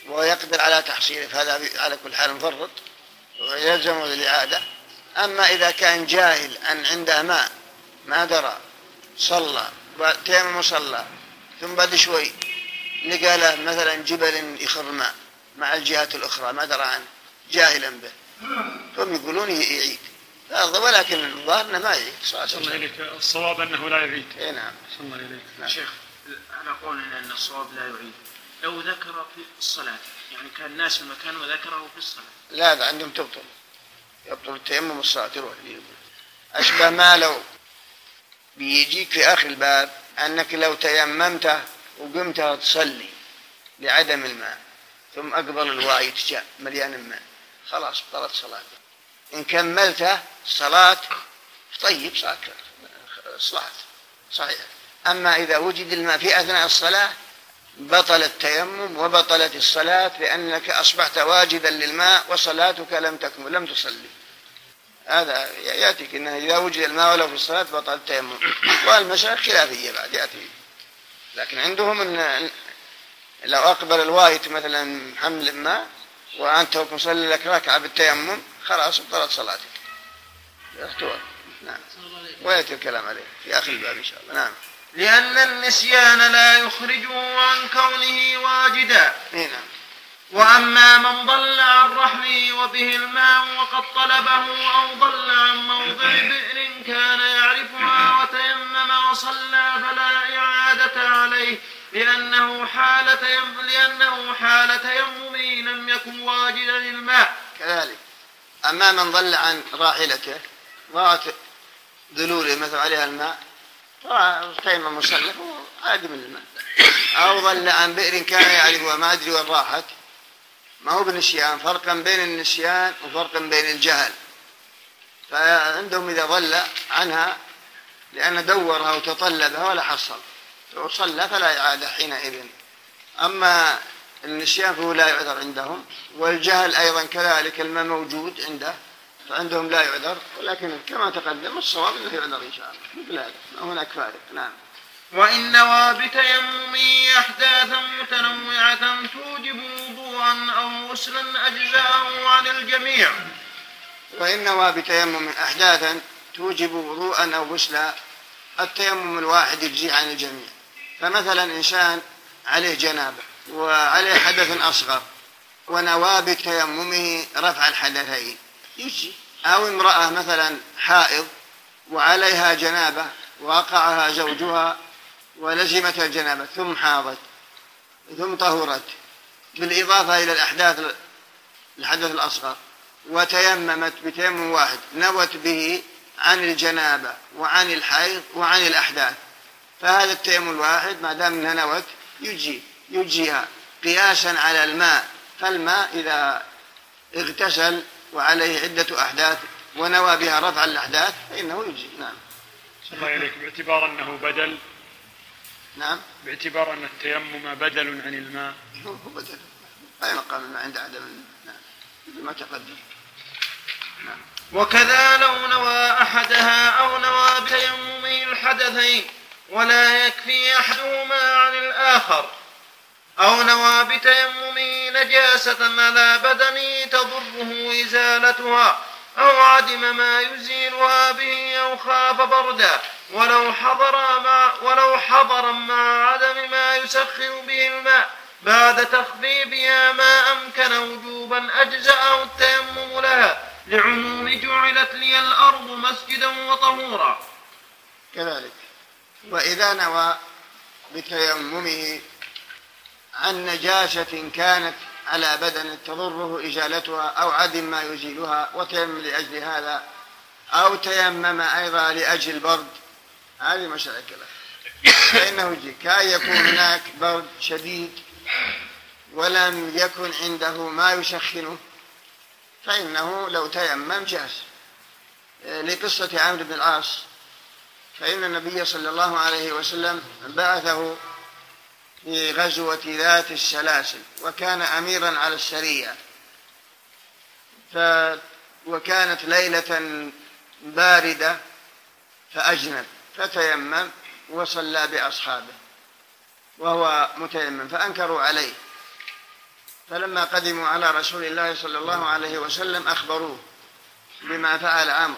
ويقدر على تحصيله فهذا على كل حال مفرط ويلزم الإعادة. أما إذا كان جاهل أن عنده ماء ما درى صلى تيمم وصلى ثم بعد شوي لقى له مثلا جبل يخر ماء مع الجهات الأخرى ما درى عنه جاهلا به هم يقولون يعيد، ولكن الظاهر أنه ما يعيد. صلى الله إليك الصواب أنه لا يعيد. إيه نعم. صلى الله إليك. نعم. شيخ على قولنا أن الصواب لا يعيد، لو ذكر في الصلاة يعني كان الناس في مكان وذكره في الصلاة لا هذا عندهم تبطل يبطل التيمم والصلاة يروح أشبه ما لو بيجيك في آخر الباب أنك لو تيممت وقمت تصلي لعدم الماء ثم أقبل الواعي تجاء مليان الماء خلاص بطلت صلاتك. إن كملت الصلاة طيب ساكر صلاة صحيح. أما إذا وجد الماء في أثناء الصلاة بطل التيمم وبطلت الصلاة لأنك أصبحت واجدا للماء وصلاتك لم تكمل لم تصلي. هذا يأتيك أنه إذا وجد الماء ولو في الصلاة بطل التيمم، والمسألة خلافية بعد يأتي. لكن عندهم أن لو أقبل الوايت مثلا حمل الماء وأنت مصلي لك ركعة بالتيمم خلاص بطلت صلاتك. نعم. ويأتي الكلام عليه في آخر الباب إن شاء الله. نعم. لأن النسيان لا يخرجه عن كونه واجدا. نعم. وأما من ضل عن رحمه وبه الماء وقد طلبه أو ضل عن موضع بئر كان يعرفها وتيمم وصلى فلا إعادة عليه لأنه حال تيمم لأنه حال تيممه لم يكن واجدا للماء. كذلك. أما من ضل عن راحلته ضاعت ذلوله مثل عليها الماء تيمم وصلى عادي من الماء، أو ضل عن بئر كان يعرفها ما أدري وين راحت ما هو بالنسيان، فرقا بين النسيان وفرقا بين الجهل. فعندهم إذا ضل عنها لأن دورها وتطلبها ولا حصل وصلى فلا إعادة حينئذ. أما النسيان فهو لا يعذر عندهم، والجهل أيضا كذلك الماء موجود عنده فعندهم لا يعذر، ولكن كما تقدم الصواب أنه يعذر إن شاء الله مثل هذا هناك فارق. نعم. وإن نوى بتيممه أحداثا متنوعة توجب وضوءا أو غسلا أجزاءه عن الجميع. وإن نوى بتيمم أحداثا توجب وضوءا أو غسلا التيمم الواحد يجزي عن الجميع. فمثلا إنسان عليه جنابة وعليه حدث أصغر ونوى بتيممه رفع الحدثين يجزي، أو امرأة مثلا حائض وعليها جنابة وقعها زوجها ولزمت الجنابة ثم حاضت ثم طهرت بالإضافة إلى الأحداث الحدث الأصغر وتيممت بتيمم واحد نوت به عن الجنابة وعن الحيض وعن الأحداث، فهذا التيمم الواحد ما دام منها نوت يجي يجيها قياسا على الماء. فالماء إذا اغتسل وعليه عدة أحداث ونوى بها رفع الأحداث فإنه يجي. نعم. صلى الله عليك. باعتبار أنه بدل. نعم. باعتبار أن التيمم بدل عن الماء. هو بدل أي مقام الماء عند عدم. نعم. ما تقدم. نعم. وكذا لو نوى أحدها أو نوى بتيممه الحدثين ولا يكفي أحدهما عن الآخر، أو نوى بتيممه نجاسة على بدنه تضره إزالتها أو عدم ما يزيلها به أو خاف بردا ولو حضر مع ولو حضر مع عدم ما يسخن به الماء بعد تخفيفها ما أمكن وجوبا أجزأه التيمم لها لعموم جعلت لي الأرض مسجدا وطهورا. كذلك. وإذا نوى بتيممه عن نجاسة كانت على بدن تضره إزالتها أو عدم ما يزيلها وتيمم لأجل هذا، أو تيمم أيضا لأجل البرد، هذه مسألة كذا فإنه يجي كأن يكون هناك برد شديد ولم يكن عنده ما يسخنه فإنه لو تيمم جاز. لقصة عمرو بن العاص فإن النبي صلى الله عليه وسلم بعثه في غزوة ذات السلاسل وكان أميرا على السرية، ف... وكانت ليلة باردة فأجنب فتيمم وصلى بأصحابه وهو متيمم فأنكروا عليه فلما قدموا على رسول الله صلى الله عليه وسلم أخبروه بما فعل عمرو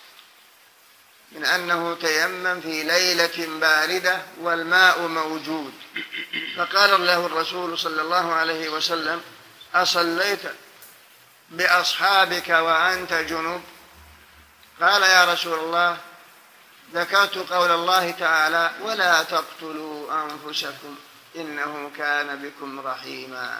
من أنه تيمم في ليلة باردة والماء موجود، فقال له الرسول صلى الله عليه وسلم: أصليت بأصحابك وأنت جنب؟ قال: يا رسول الله، ذكرت قول الله تعالى: ولا تقتلوا أنفسكم إنه كان بكم رحيما،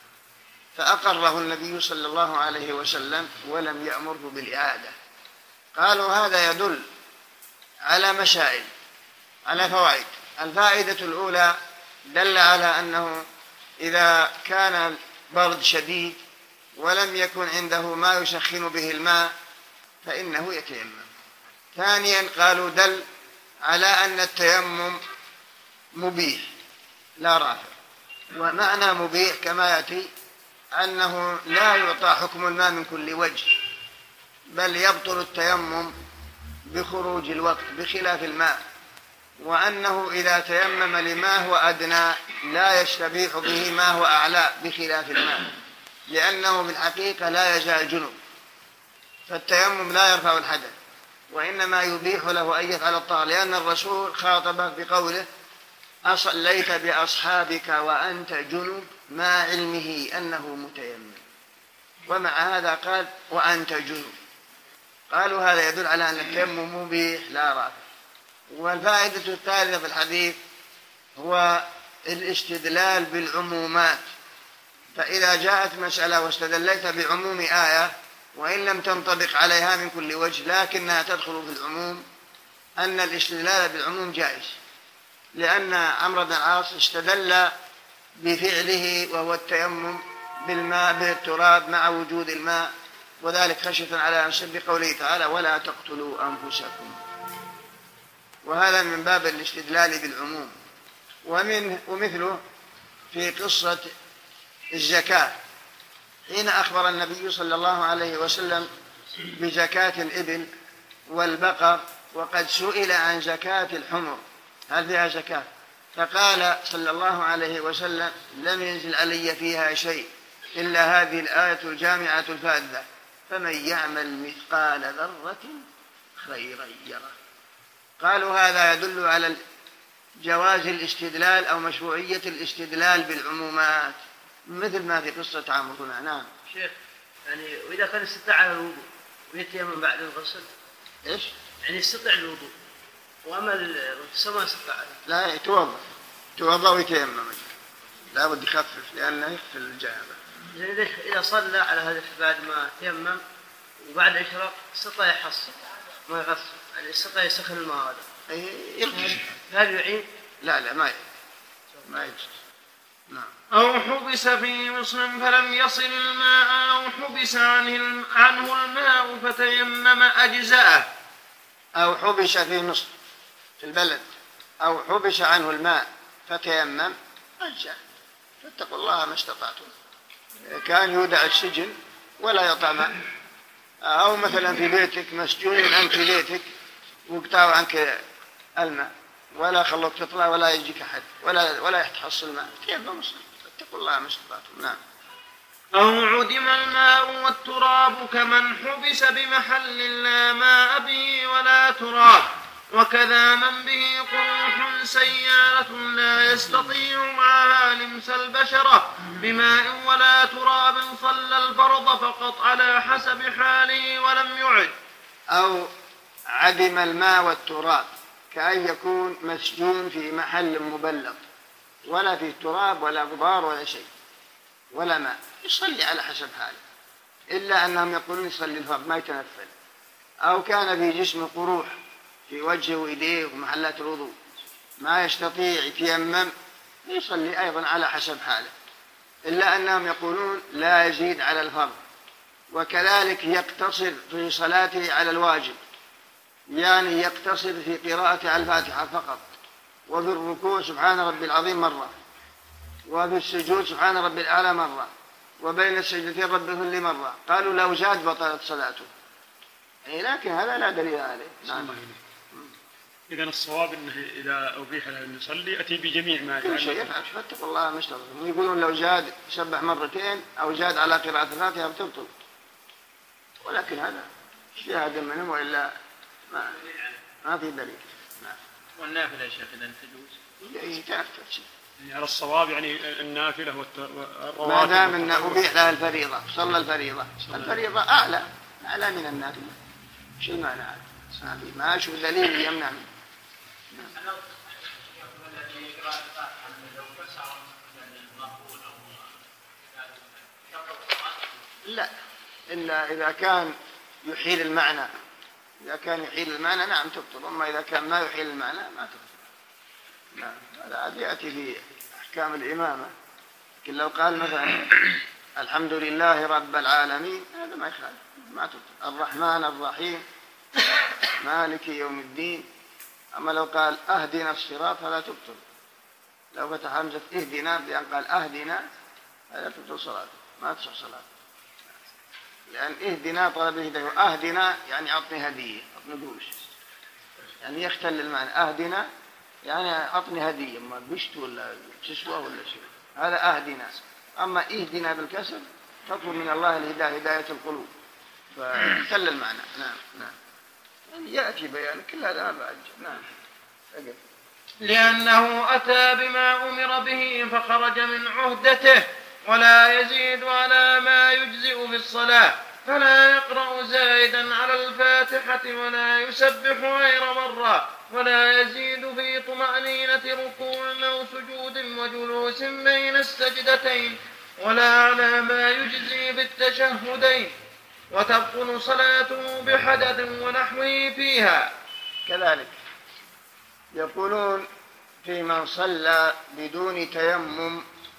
فأقره النبي صلى الله عليه وسلم ولم يأمره بالإعادة. قالوا هذا يدل على مسائل، على فوائد. الفائدة الأولى دل على أنه إذا كان برد شديد ولم يكن عنده ما يسخن به الماء فإنه يتيمم. ثانيا قالوا دل على أن التيمم مبيح لا رافع، ومعنى مبيح كما يأتي أنه لا يعطى حكم الماء من كل وجه، بل يبطل التيمم بخروج الوقت بخلاف الماء، وأنه إذا تيمم لما هو أدنى لا يستبيح به ما هو أعلى بخلاف الماء، لأنه بالحقيقة لا يزال جنب، فالتيمم لا يرفع الحدث وإنما يبيح له أن يفعل الطهر، لأن الرسول خاطبه بقوله: أصليت بأصحابك وأنت جنب، مع علمه أنه متيمم، ومع هذا قال: وأنت جنب. قالوا هذا يدل على أن التيمم مبيح لا رافع. والفائدة الثالثة في الحديث هو الاستدلال بالعمومات، فإذا جاءت مسألة واستدليت بعموم آية وإن لم تنطبق عليها من كل وجه لكنها تدخل في العموم، أن الاستدلال بالعموم جائز، لأن عمرو بن العاص استدل بفعله وهو التيمم بالماء بالتراب مع وجود الماء، وذلك خشية على نفسه بقوله تعالى: ولا تقتلوا أنفسكم، وهذا من باب الاستدلال بالعموم. ومن ومثله في قصة الزكاة، حين أخبر النبي صلى الله عليه وسلم بزكاة الإبل والبقر، وقد سئل عن زكاة الحمر هل فيها زكاة، فقال صلى الله عليه وسلم: لم ينزل علي فيها شيء إلا هذه الآية الجامعة الفاذة: فمن يعمل مثقال ذرة خيرا يره. قالوا هذا يدل على جواز الاستدلال أو مشروعية الاستدلال بالعمومات، مثل ما في قصة عمرو. نعم شيخ، يعني وإذا كان استطاع على الوضوء ويتيمم بعد الغسل، إيش؟ يعني يستطيع الوضوء وأما الاغتسال ما استطاع، لا يتوضأ توضأ ويتيمم، لا بد يخفف لأنه يخفف الجنابة. يعني إذا صلى على هذا بعد ما تيمم وبعد الإشراق استطاع يحصل ما يغسل، يعني استطاع يسخن الماء هذا يغتسل، هل يعين؟ لا لا ما ما يجوز. نعم. أو حبس في مصر فلم يصل الماء أو حبس عنه عنه الماء فتيمم أجزاءه. أو حبس في مصر في البلد أو حبس عنه الماء فتيمم أجزاء، فاتقوا الله ما استطعتم. كان يودع السجن ولا يطع ماء، أو مثلا في بيتك مسجون عنك في بيتك وقطعوا عنك الماء ولا خلوك تطلع ولا يجيك أحد ولا ولا يحصل الماء، تيمم مسلم، فاتقوا الله ما استطعتم. نعم. أو عدم الماء والتراب كمن حبس بمحل لا ماء به ولا تراب، وكذا من به قروح سيارة لا يستطيع معها لمس البشرة بماء ولا تراب صلى الفرض فقط على حسب حاله ولم يعد. أو عدم الماء والتراب كأن يكون مسجون في محل مبلط ولا في تراب ولا غبار ولا شيء ولا ماء، يصلي على حسب حاله، إلا أنهم يقولون يصلي الفرض ما يتنفل. أو كان في جسم قروح في وجهه وإيديه ومحلات الوضوء ما يستطيع يتيمم، يصلي أيضا على حسب حاله، إلا أنهم يقولون لا يزيد على الفرض. وكذلك يقتصر في صلاته على الواجب، يعني يقتصر في قراءة على الفاتحة فقط، وفي الركوع سبحان ربي العظيم مرة، وفي السجود سبحان ربي الأعلى مرة، وبين السجدتين رب اغفر لي مرة. قالوا لو زاد بطلت صلاته، لكن هذا لا دليل عليه. نعم. إذا الصواب أنه إذا أبيح له أن يصلي أتي بجميع ما كل شيء يفعل. فاتقوا الله ما اشتغل. يقولون لو زاد سبح مرتين أو زاد على قراءة الفاتحة بتبطل، ولكن هذا اجتهاد منهم وإلا ما ما في دليل. نعم. والنافلة يا شيخ إذا تجوز؟ يتعرف شيء. يعني على الصواب يعني النافلة والرواتب ما دام أن أبيح لها الفريضة صلى الفريضة، الفريضة أعلى أعلى من النافلة. شو معنى هذا؟ ما أشوف دليل يمنع منه. لا، إلا إذا كان يحيل المعنى. إذا كان يحيل المعنى نعم تبطل، أما إذا كان ما يحيل المعنى ما تبطل. نعم. هذا يأتي في أحكام الإمامة. لكن لو قال مثلا الحمد لله رب العالمين هذا ما يخالف، ما تبطل. الرحمن الرحيم مالك يوم الدين. أما لو قال أهدنا الصراط فلا تبطل. لو فتح همزة اهدنا بأن قال أهدنا هذا تبطل صلاته، ما تصح صلاته. لأن اهدنا طلب الهداية، وأهدنا يعني أعطني هدية، أعطني قروش، يعني يختل المعنى. أهدنا يعني أعطني هدية، ما بشت ولا تسوى ولا شيء، هذا أهدنا. أما اهدنا بالكسر تطلب من الله الهداية، هداية القلوب، فاختل المعنى. نعم نعم. يعني يأتي بيان كل هذا ما بعد. نعم. أجل. لأنه أتى بما أمر به فخرج من عهدته، ولا يزيد على ما يجزئ في الصلاة، فلا يقرأ زائدا على الفاتحة، ولا يسبح غير مرة، ولا يزيد في طمأنينة ركوع أو سجود وجلوس بين السجدتين، ولا على ما يجزي بالتشهدين، وتبطل صلاته بحدث ونحوه فيها. كذلك يقولون في من صلى بدون تيمم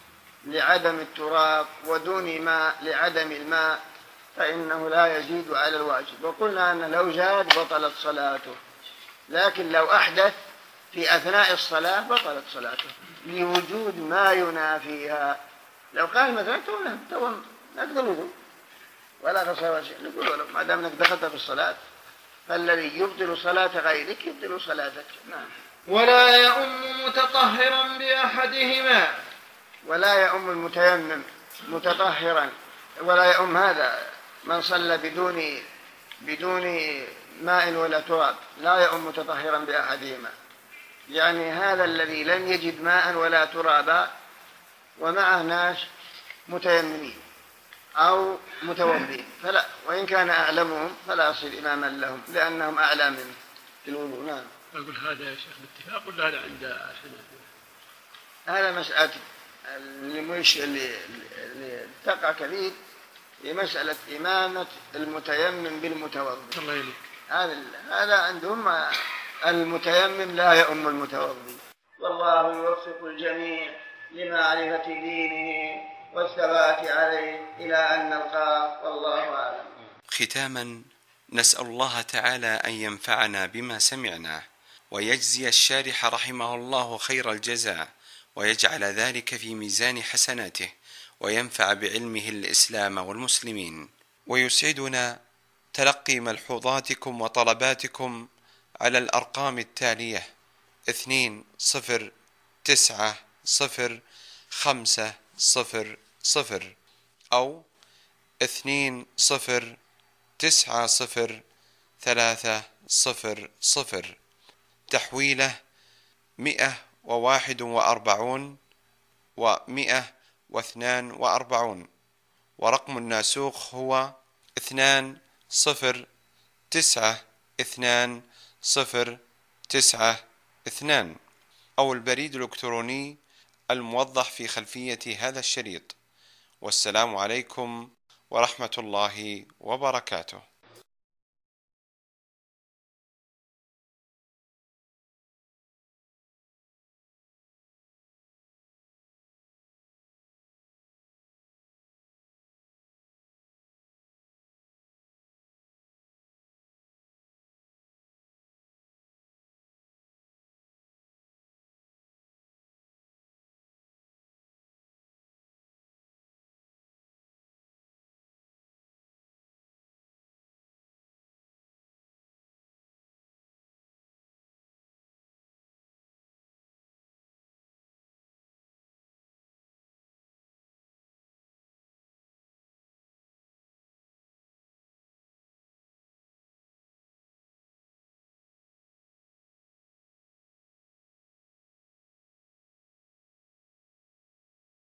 لعدم التراب ودون ماء لعدم الماء فإنه لا يزيد على الواجب. وقلنا أن لو زاد بطلت صلاته، لكن لو أحدث في أثناء الصلاة بطلت صلاته لوجود ما ينافيها. لو قال مثلا تو نقضي الوضوء ولا غسل شيء، نقول له ما دام انك دخلت في الصلاة فالذي يبطل صلاة غيرك يبطل صلاتك. نعم. ولا يؤم متطهرا بأحدهما، ولا يؤم المتيمم متطهرا، ولا يؤم هذا من صلى بدون بدون ماء ولا تراب، لا يؤم متطهرا بأحدهما. يعني هذا الذي لم يجد ماء ولا ترابا ومعه ناس متيممين أو متوضئين فلا، وإن كان أعلمهم فلا يصير إماما لهم لأنهم أعلى منه في الوضوء. نعم. أقول هذا يا شيخ باتفاق ولا هذا عند الحنفية؟ هذا مسألة اللي مش اللي, اللي تقع كثير في مسألة إمامة المتيمم بالمتوضئ. الله يليك. هذا هذا عندهم المتيمم لا يؤم المتوضئ. والله يوفق الجميع لمعرفة دينه والثبات عليه إلى أن نلقاه، والله أعلم. ختاما، نسأل الله تعالى أن ينفعنا بما سمعنا، ويجزي الشارح رحمه الله خير الجزاء، ويجعل ذلك في ميزان حسناته، وينفع بعلمه الإسلام والمسلمين. ويسعدنا تلقي ملحوظاتكم وطلباتكم على الأرقام التالية: اثنين صفر تسعة صفر خمسة صفر صفر أو اثنين صفر تسعة صفر ثلاثة صفر صفر، تحويله مئة وواحد وأربعون ومئة واثنان وأربعون، ورقم الناسوخ هو اثنان صفر تسعة اثنان صفر تسعة اثنان، أو البريد الإلكتروني الموضح في خلفية هذا الشريط. والسلام عليكم ورحمة الله وبركاته.